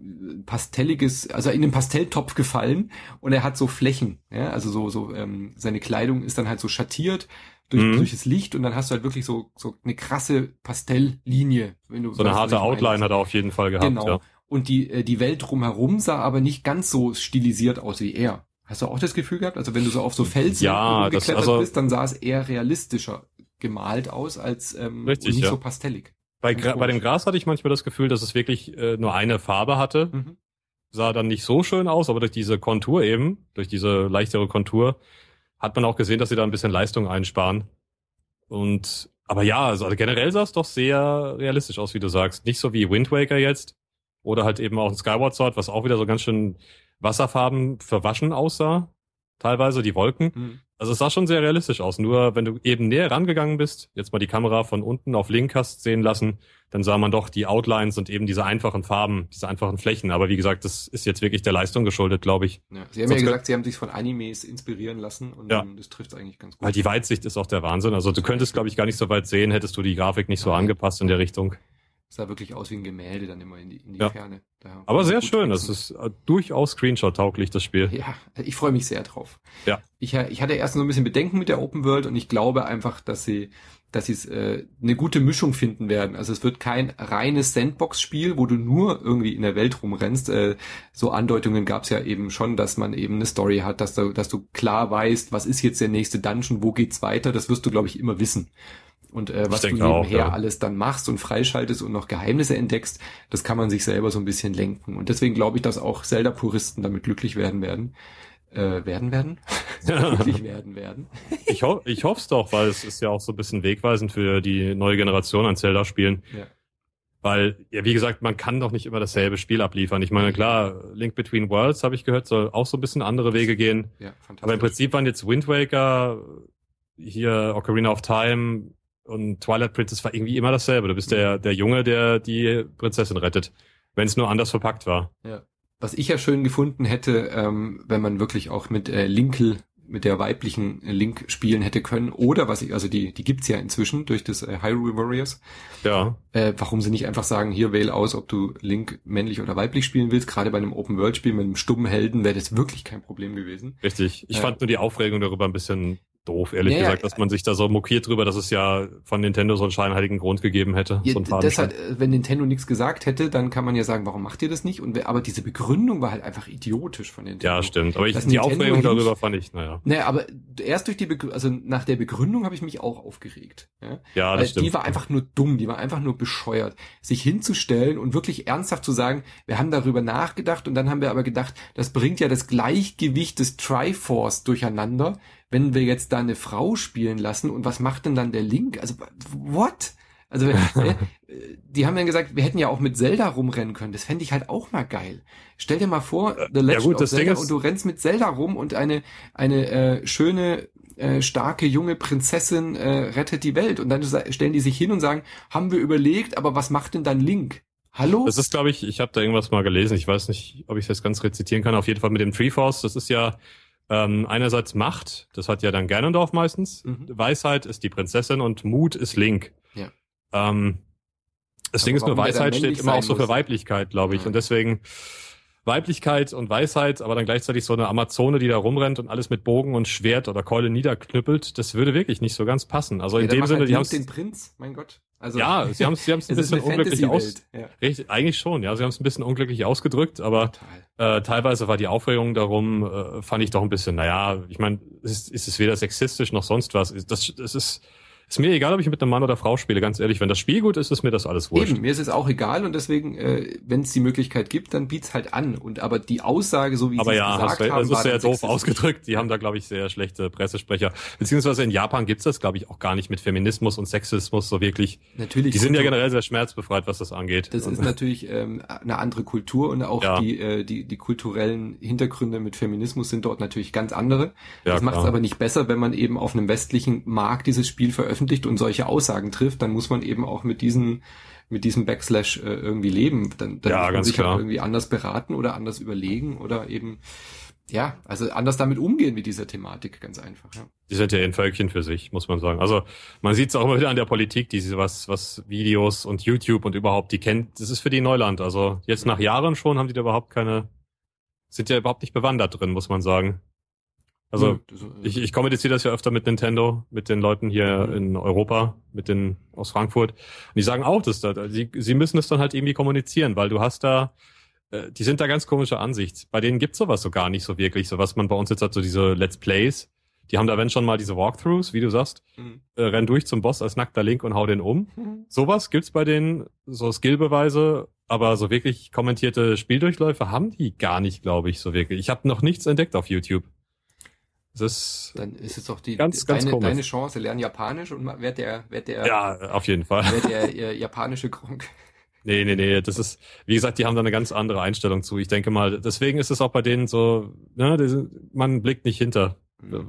pastelliges, also in den Pastelltopf gefallen und er hat so Flächen, ja, also seine Kleidung ist dann halt so schattiert durch das Licht und dann hast du halt wirklich so eine krasse Pastelllinie. Wenn du so eine harte Outline hat er auf jeden Fall gehabt. Genau. Ja. Und die Welt drumherum sah aber nicht ganz so stilisiert aus wie er. Hast du auch das Gefühl gehabt? Also wenn du so auf so Felsen geklettert bist, dann sah es eher realistischer gemalt aus als richtig, und nicht so pastellig. Bei dem Gras hatte ich manchmal das Gefühl, dass es wirklich nur eine Farbe hatte. Sah dann nicht so schön aus, aber durch diese Kontur eben, durch diese leichtere Kontur, hat man auch gesehen, dass sie da ein bisschen Leistung einsparen. Aber ja, also generell sah es doch sehr realistisch aus, wie du sagst. Nicht so wie Wind Waker jetzt. Oder halt eben auch ein Skyward Sword, was auch wieder so ganz schön Wasserfarben verwaschen aussah. Teilweise die Wolken. Also es sah schon sehr realistisch aus. Nur wenn du eben näher rangegangen bist, jetzt mal die Kamera von unten auf Link hast sehen lassen, dann sah man doch die Outlines und eben diese einfachen Farben, diese einfachen Flächen. Aber wie gesagt, das ist jetzt wirklich der Leistung geschuldet, glaube ich. Ja, sie haben ja gesagt, sie haben sich von Animes inspirieren lassen und das trifft es eigentlich ganz gut. Weil die Weitsicht ist auch der Wahnsinn. Also du könntest, glaube ich, gar nicht so weit sehen, hättest du die Grafik nicht so angepasst in der Richtung. Sah wirklich aus wie ein Gemälde dann immer in die Ferne. Aber sehr schön, das ist durchaus Screenshot-tauglich, das Spiel. Ja, ich freue mich sehr drauf. Ja. Ich hatte erst so ein bisschen Bedenken mit der Open World und ich glaube einfach, dass sie es eine gute Mischung finden werden. Also es wird kein reines Sandbox-Spiel, wo du nur irgendwie in der Welt rumrennst. So Andeutungen gab es ja eben schon, dass man eben eine Story hat, dass du klar weißt, was ist jetzt der nächste Dungeon, wo geht's weiter. Das wirst du, glaube ich, immer wissen. Und was du nebenher alles dann machst und freischaltest und noch Geheimnisse entdeckst, das kann man sich selber so ein bisschen lenken. Und deswegen glaube ich, dass auch Zelda-Puristen damit glücklich werden. Glücklich werden. Ich hoffe es doch, weil es ist ja auch so ein bisschen wegweisend für die neue Generation an Zelda-Spielen. Ja. Weil, ja, wie gesagt, man kann doch nicht immer dasselbe Spiel abliefern. Ich meine, klar, Link Between Worlds, habe ich gehört, soll auch so ein bisschen andere Wege gehen. Ja, fantastisch. Aber im Prinzip waren jetzt Wind Waker, hier Ocarina of Time und Twilight Princess war irgendwie immer dasselbe. Du bist der Junge, der die Prinzessin rettet, wenn es nur anders verpackt war. Ja. Was ich ja schön gefunden hätte, wenn man wirklich auch mit Linkle, mit der weiblichen Link spielen hätte können, oder die gibt's ja inzwischen durch das Hyrule Warriors. Ja. Warum sie nicht einfach sagen, hier wähl aus, ob du Link männlich oder weiblich spielen willst. Gerade bei einem Open-World-Spiel mit einem stummen Helden wäre das wirklich kein Problem gewesen. Richtig. Ich fand nur die Aufregung darüber ein bisschen doof, ehrlich gesagt, dass man sich da so mokiert drüber, dass es ja von Nintendo so einen scheinheiligen Grund gegeben hätte. Ja, so deshalb, wenn Nintendo nichts gesagt hätte, dann kann man ja sagen, warum macht ihr das nicht? Aber diese Begründung war halt einfach idiotisch von Nintendo. Ja, stimmt. Aber die Aufregung darüber fand ich, naja. Naja, aber erst durch nach der Begründung habe ich mich auch aufgeregt. Ja, das stimmt. Die war einfach nur dumm, die war einfach nur bescheuert. Sich hinzustellen und wirklich ernsthaft zu sagen, wir haben darüber nachgedacht und dann haben wir aber gedacht, das bringt ja das Gleichgewicht des Triforce durcheinander, wenn wir jetzt da eine Frau spielen lassen und was macht denn dann der Link? Also, what? Also, die haben dann gesagt, wir hätten ja auch mit Zelda rumrennen können. Das fände ich halt auch mal geil. Stell dir mal vor, The Legend of Zelda und du rennst mit Zelda rum und eine schöne, starke, junge Prinzessin rettet die Welt. Und dann stellen die sich hin und sagen, haben wir überlegt, aber was macht denn dann Link? Hallo? Das ist, glaube ich habe da irgendwas mal gelesen. Ich weiß nicht, ob ich das ganz rezitieren kann. Auf jeden Fall mit dem Triforce. Das ist ja einerseits Macht, das hat ja dann Ganondorf meistens. Weisheit ist die Prinzessin und Mut ist Link. Ja. Das Ding ist nur, Weisheit steht immer auch so für Weiblichkeit, glaube ich. Ja. Und deswegen Weiblichkeit und Weisheit, aber dann gleichzeitig so eine Amazone, die da rumrennt und alles mit Bogen und Schwert oder Keule niederknüppelt, das würde wirklich nicht so ganz passen. Also in dem Sinne, halt die haben den Prinz, mein Gott. Also, ja, sie haben es ein bisschen unglücklich Richtig, eigentlich schon, ja. Sie haben es ein bisschen unglücklich ausgedrückt, aber teilweise war die Aufregung darum, fand ich doch ein bisschen, naja, ich meine, ist es weder sexistisch noch sonst was. Das ist mir egal, ob ich mit einem Mann oder Frau spiele, ganz ehrlich. Wenn das Spiel gut ist, ist mir das alles wurscht. Eben, mir ist es auch egal und deswegen, wenn es die Möglichkeit gibt, dann biet's halt an. Aber die Aussage, so wie sie es gesagt haben, das ist sehr doof ausgedrückt. Die haben da, glaube ich, sehr schlechte Pressesprecher. Beziehungsweise in Japan gibt's das, glaube ich, auch gar nicht mit Feminismus und Sexismus so wirklich. Natürlich. Die sind ja generell sehr schmerzbefreit, was das angeht. Das ist natürlich eine andere Kultur und auch die kulturellen Hintergründe mit Feminismus sind dort natürlich ganz andere. Ja, das macht es aber nicht besser, wenn man eben auf einem westlichen Markt dieses Spiel veröffentlicht und solche Aussagen trifft, dann muss man eben auch mit diesem Backslash irgendwie leben. Dann muss man sich halt irgendwie anders beraten oder anders überlegen oder eben ja, also anders damit umgehen mit dieser Thematik, ganz einfach, ja. Die sind ja ein Völkchen für sich, muss man sagen. Also man sieht es auch immer wieder an der Politik, was Videos und YouTube und überhaupt, die kennt, das ist für die Neuland. Also jetzt nach Jahren schon haben die da überhaupt sind ja überhaupt nicht bewandert drin, muss man sagen. Also ich kommuniziere das ja öfter mit Nintendo, mit den Leuten hier in Europa, mit den aus Frankfurt. Und die sagen auch, sie müssen es dann halt irgendwie kommunizieren, weil du hast da, die sind da ganz komischer Ansicht. Bei denen gibt's sowas so gar nicht so wirklich, so was man bei uns jetzt hat, so diese Let's Plays. Die haben da, wenn schon mal diese Walkthroughs, wie du sagst, renn durch zum Boss als nackter Link und hau den um. Sowas gibt's bei denen, so Skillbeweise, aber so wirklich kommentierte Spieldurchläufe haben die gar nicht, glaube ich, so wirklich. Ich habe noch nichts entdeckt auf YouTube. Dann ist es doch deine Chance, lern Japanisch und werd der ja, auf jeden Fall. Werd der japanische Gronk. Nee, das ist, wie gesagt, die haben da eine ganz andere Einstellung zu. Ich denke mal, deswegen ist es auch bei denen so, ne, man blickt nicht hinter.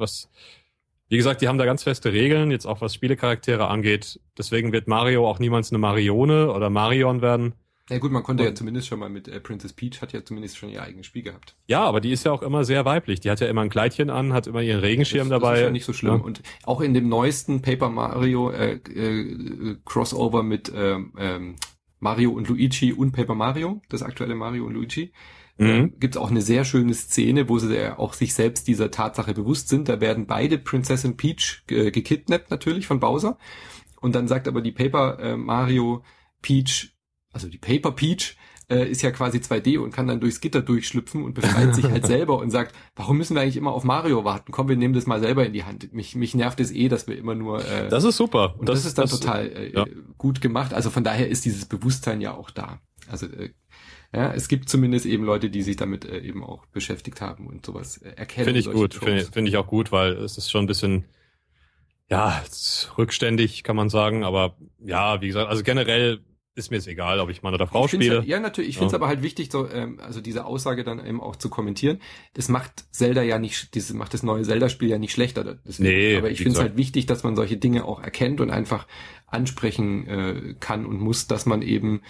Wie gesagt, die haben da ganz feste Regeln, jetzt auch was Spielecharaktere angeht. Deswegen wird Mario auch niemals eine Marione oder Marion werden. Ja gut, man konnte ja zumindest schon mal mit Princess Peach hat ja zumindest schon ihr eigenes Spiel gehabt. Ja, aber die ist ja auch immer sehr weiblich. Die hat ja immer ein Kleidchen an, hat immer ihren Regenschirm dabei. Das ist ja nicht so schlimm. Ja. Und auch in dem neuesten Paper Mario Crossover mit Mario und Luigi und Paper Mario, das aktuelle Mario und Luigi, gibt's auch eine sehr schöne Szene, wo sie ja auch sich selbst dieser Tatsache bewusst sind. Da werden beide Prinzessin Peach gekidnappt natürlich von Bowser. Und dann sagt aber die Paper Mario Peach, also die Paper Peach, ist ja quasi 2D und kann dann durchs Gitter durchschlüpfen und befreit sich halt selber und sagt, warum müssen wir eigentlich immer auf Mario warten? Komm, wir nehmen das mal selber in die Hand. Mich nervt es dass wir immer nur... das ist super. Und das ist dann total gut gemacht. Also von daher ist dieses Bewusstsein ja auch da. Also ja, es gibt zumindest eben Leute, die sich damit eben auch beschäftigt haben und sowas erkennen. Finde ich gut, finde ich auch gut, weil es ist schon ein bisschen, ja, rückständig, kann man sagen. Aber ja, wie gesagt, also generell ist mir es egal, ob ich Mann oder Frau spiele. Ja, natürlich. Ich finde es aber halt wichtig, so, also diese Aussage dann eben auch zu kommentieren. Das macht Zelda ja nicht, macht das neue Zelda-Spiel ja nicht schlechter. Nee, aber ich finde es halt wichtig, dass man solche Dinge auch erkennt und einfach ansprechen kann und muss, dass man eben,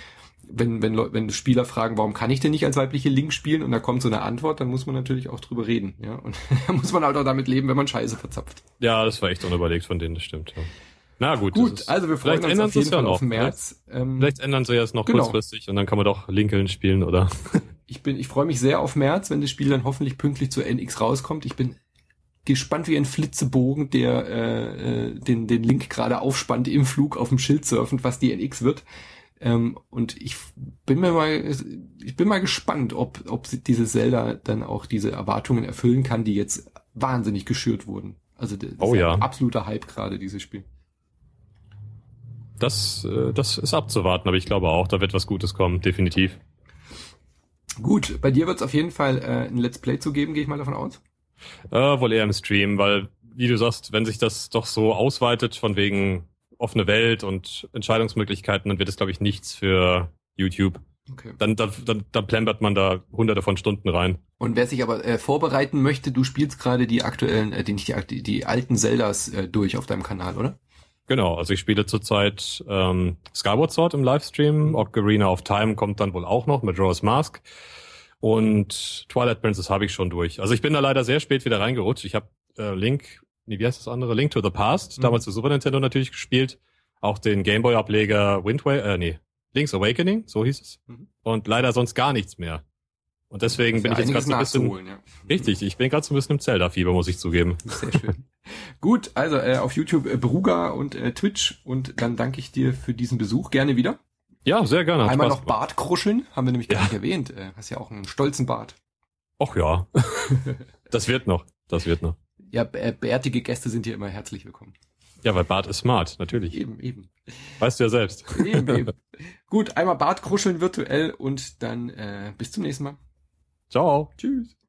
wenn Spieler fragen, warum kann ich denn nicht als weibliche Link spielen und da kommt so eine Antwort, dann muss man natürlich auch drüber reden, ja. Und da muss man halt auch damit leben, wenn man Scheiße verzapft. Ja, das war echt unüberlegt von denen, das stimmt, ja. Na gut. Also wir freuen uns auf jeden Fall auf März. Vielleicht ändern sie es noch kurzfristig und dann kann man doch Lincoln spielen, oder? Ich freue mich sehr auf März, wenn das Spiel dann hoffentlich pünktlich zur NX rauskommt. Ich bin gespannt wie ein Flitzebogen, der den Link gerade aufspannt im Flug auf dem Schild surfend, was die NX wird. Und ich bin mal gespannt, ob diese Zelda dann auch diese Erwartungen erfüllen kann, die jetzt wahnsinnig geschürt wurden. Also das ist ein absoluter Hype gerade, dieses Spiel. Das ist abzuwarten, aber ich glaube auch, da wird was Gutes kommen, definitiv. Gut, bei dir wird es auf jeden Fall ein Let's Play zu geben, gehe ich mal davon aus. Wohl eher im Stream, weil, wie du sagst, wenn sich das doch so ausweitet von wegen offene Welt und Entscheidungsmöglichkeiten, dann wird es, glaube ich, nichts für YouTube. Okay. Dann plempert man da hunderte von Stunden rein. Und wer sich aber vorbereiten möchte, du spielst gerade die aktuellen, die alten Zeldas durch auf deinem Kanal, oder? Genau, also ich spiele zurzeit Skyward Sword im Livestream, Ocarina of Time kommt dann wohl auch noch, Majora's Mask und Twilight Princess habe ich schon durch. Also ich bin da leider sehr spät wieder reingerutscht. Ich habe Link to the Past, damals für Super Nintendo natürlich gespielt, auch den Gameboy-Ableger Link's Awakening, so hieß es. Und leider sonst gar nichts mehr. Und deswegen bin ich jetzt gerade so ein bisschen... Ja. Richtig, ich bin gerade so ein bisschen im Zelda-Fieber, muss ich zugeben. Sehr schön. Gut, also auf YouTube Bruga und Twitch und dann danke ich dir für diesen Besuch. Gerne wieder. Ja, sehr gerne. Hat einmal Spaß noch Bart kruscheln, haben wir nämlich gar nicht erwähnt. Hast ja auch einen stolzen Bart. Ach ja, das wird noch. Ja, bärtige Gäste sind hier immer herzlich willkommen. Ja, weil Bart ist smart, natürlich. Eben. Weißt du ja selbst. Eben. Gut, einmal Bart kruscheln virtuell und dann bis zum nächsten Mal. Ciao. Tschüss.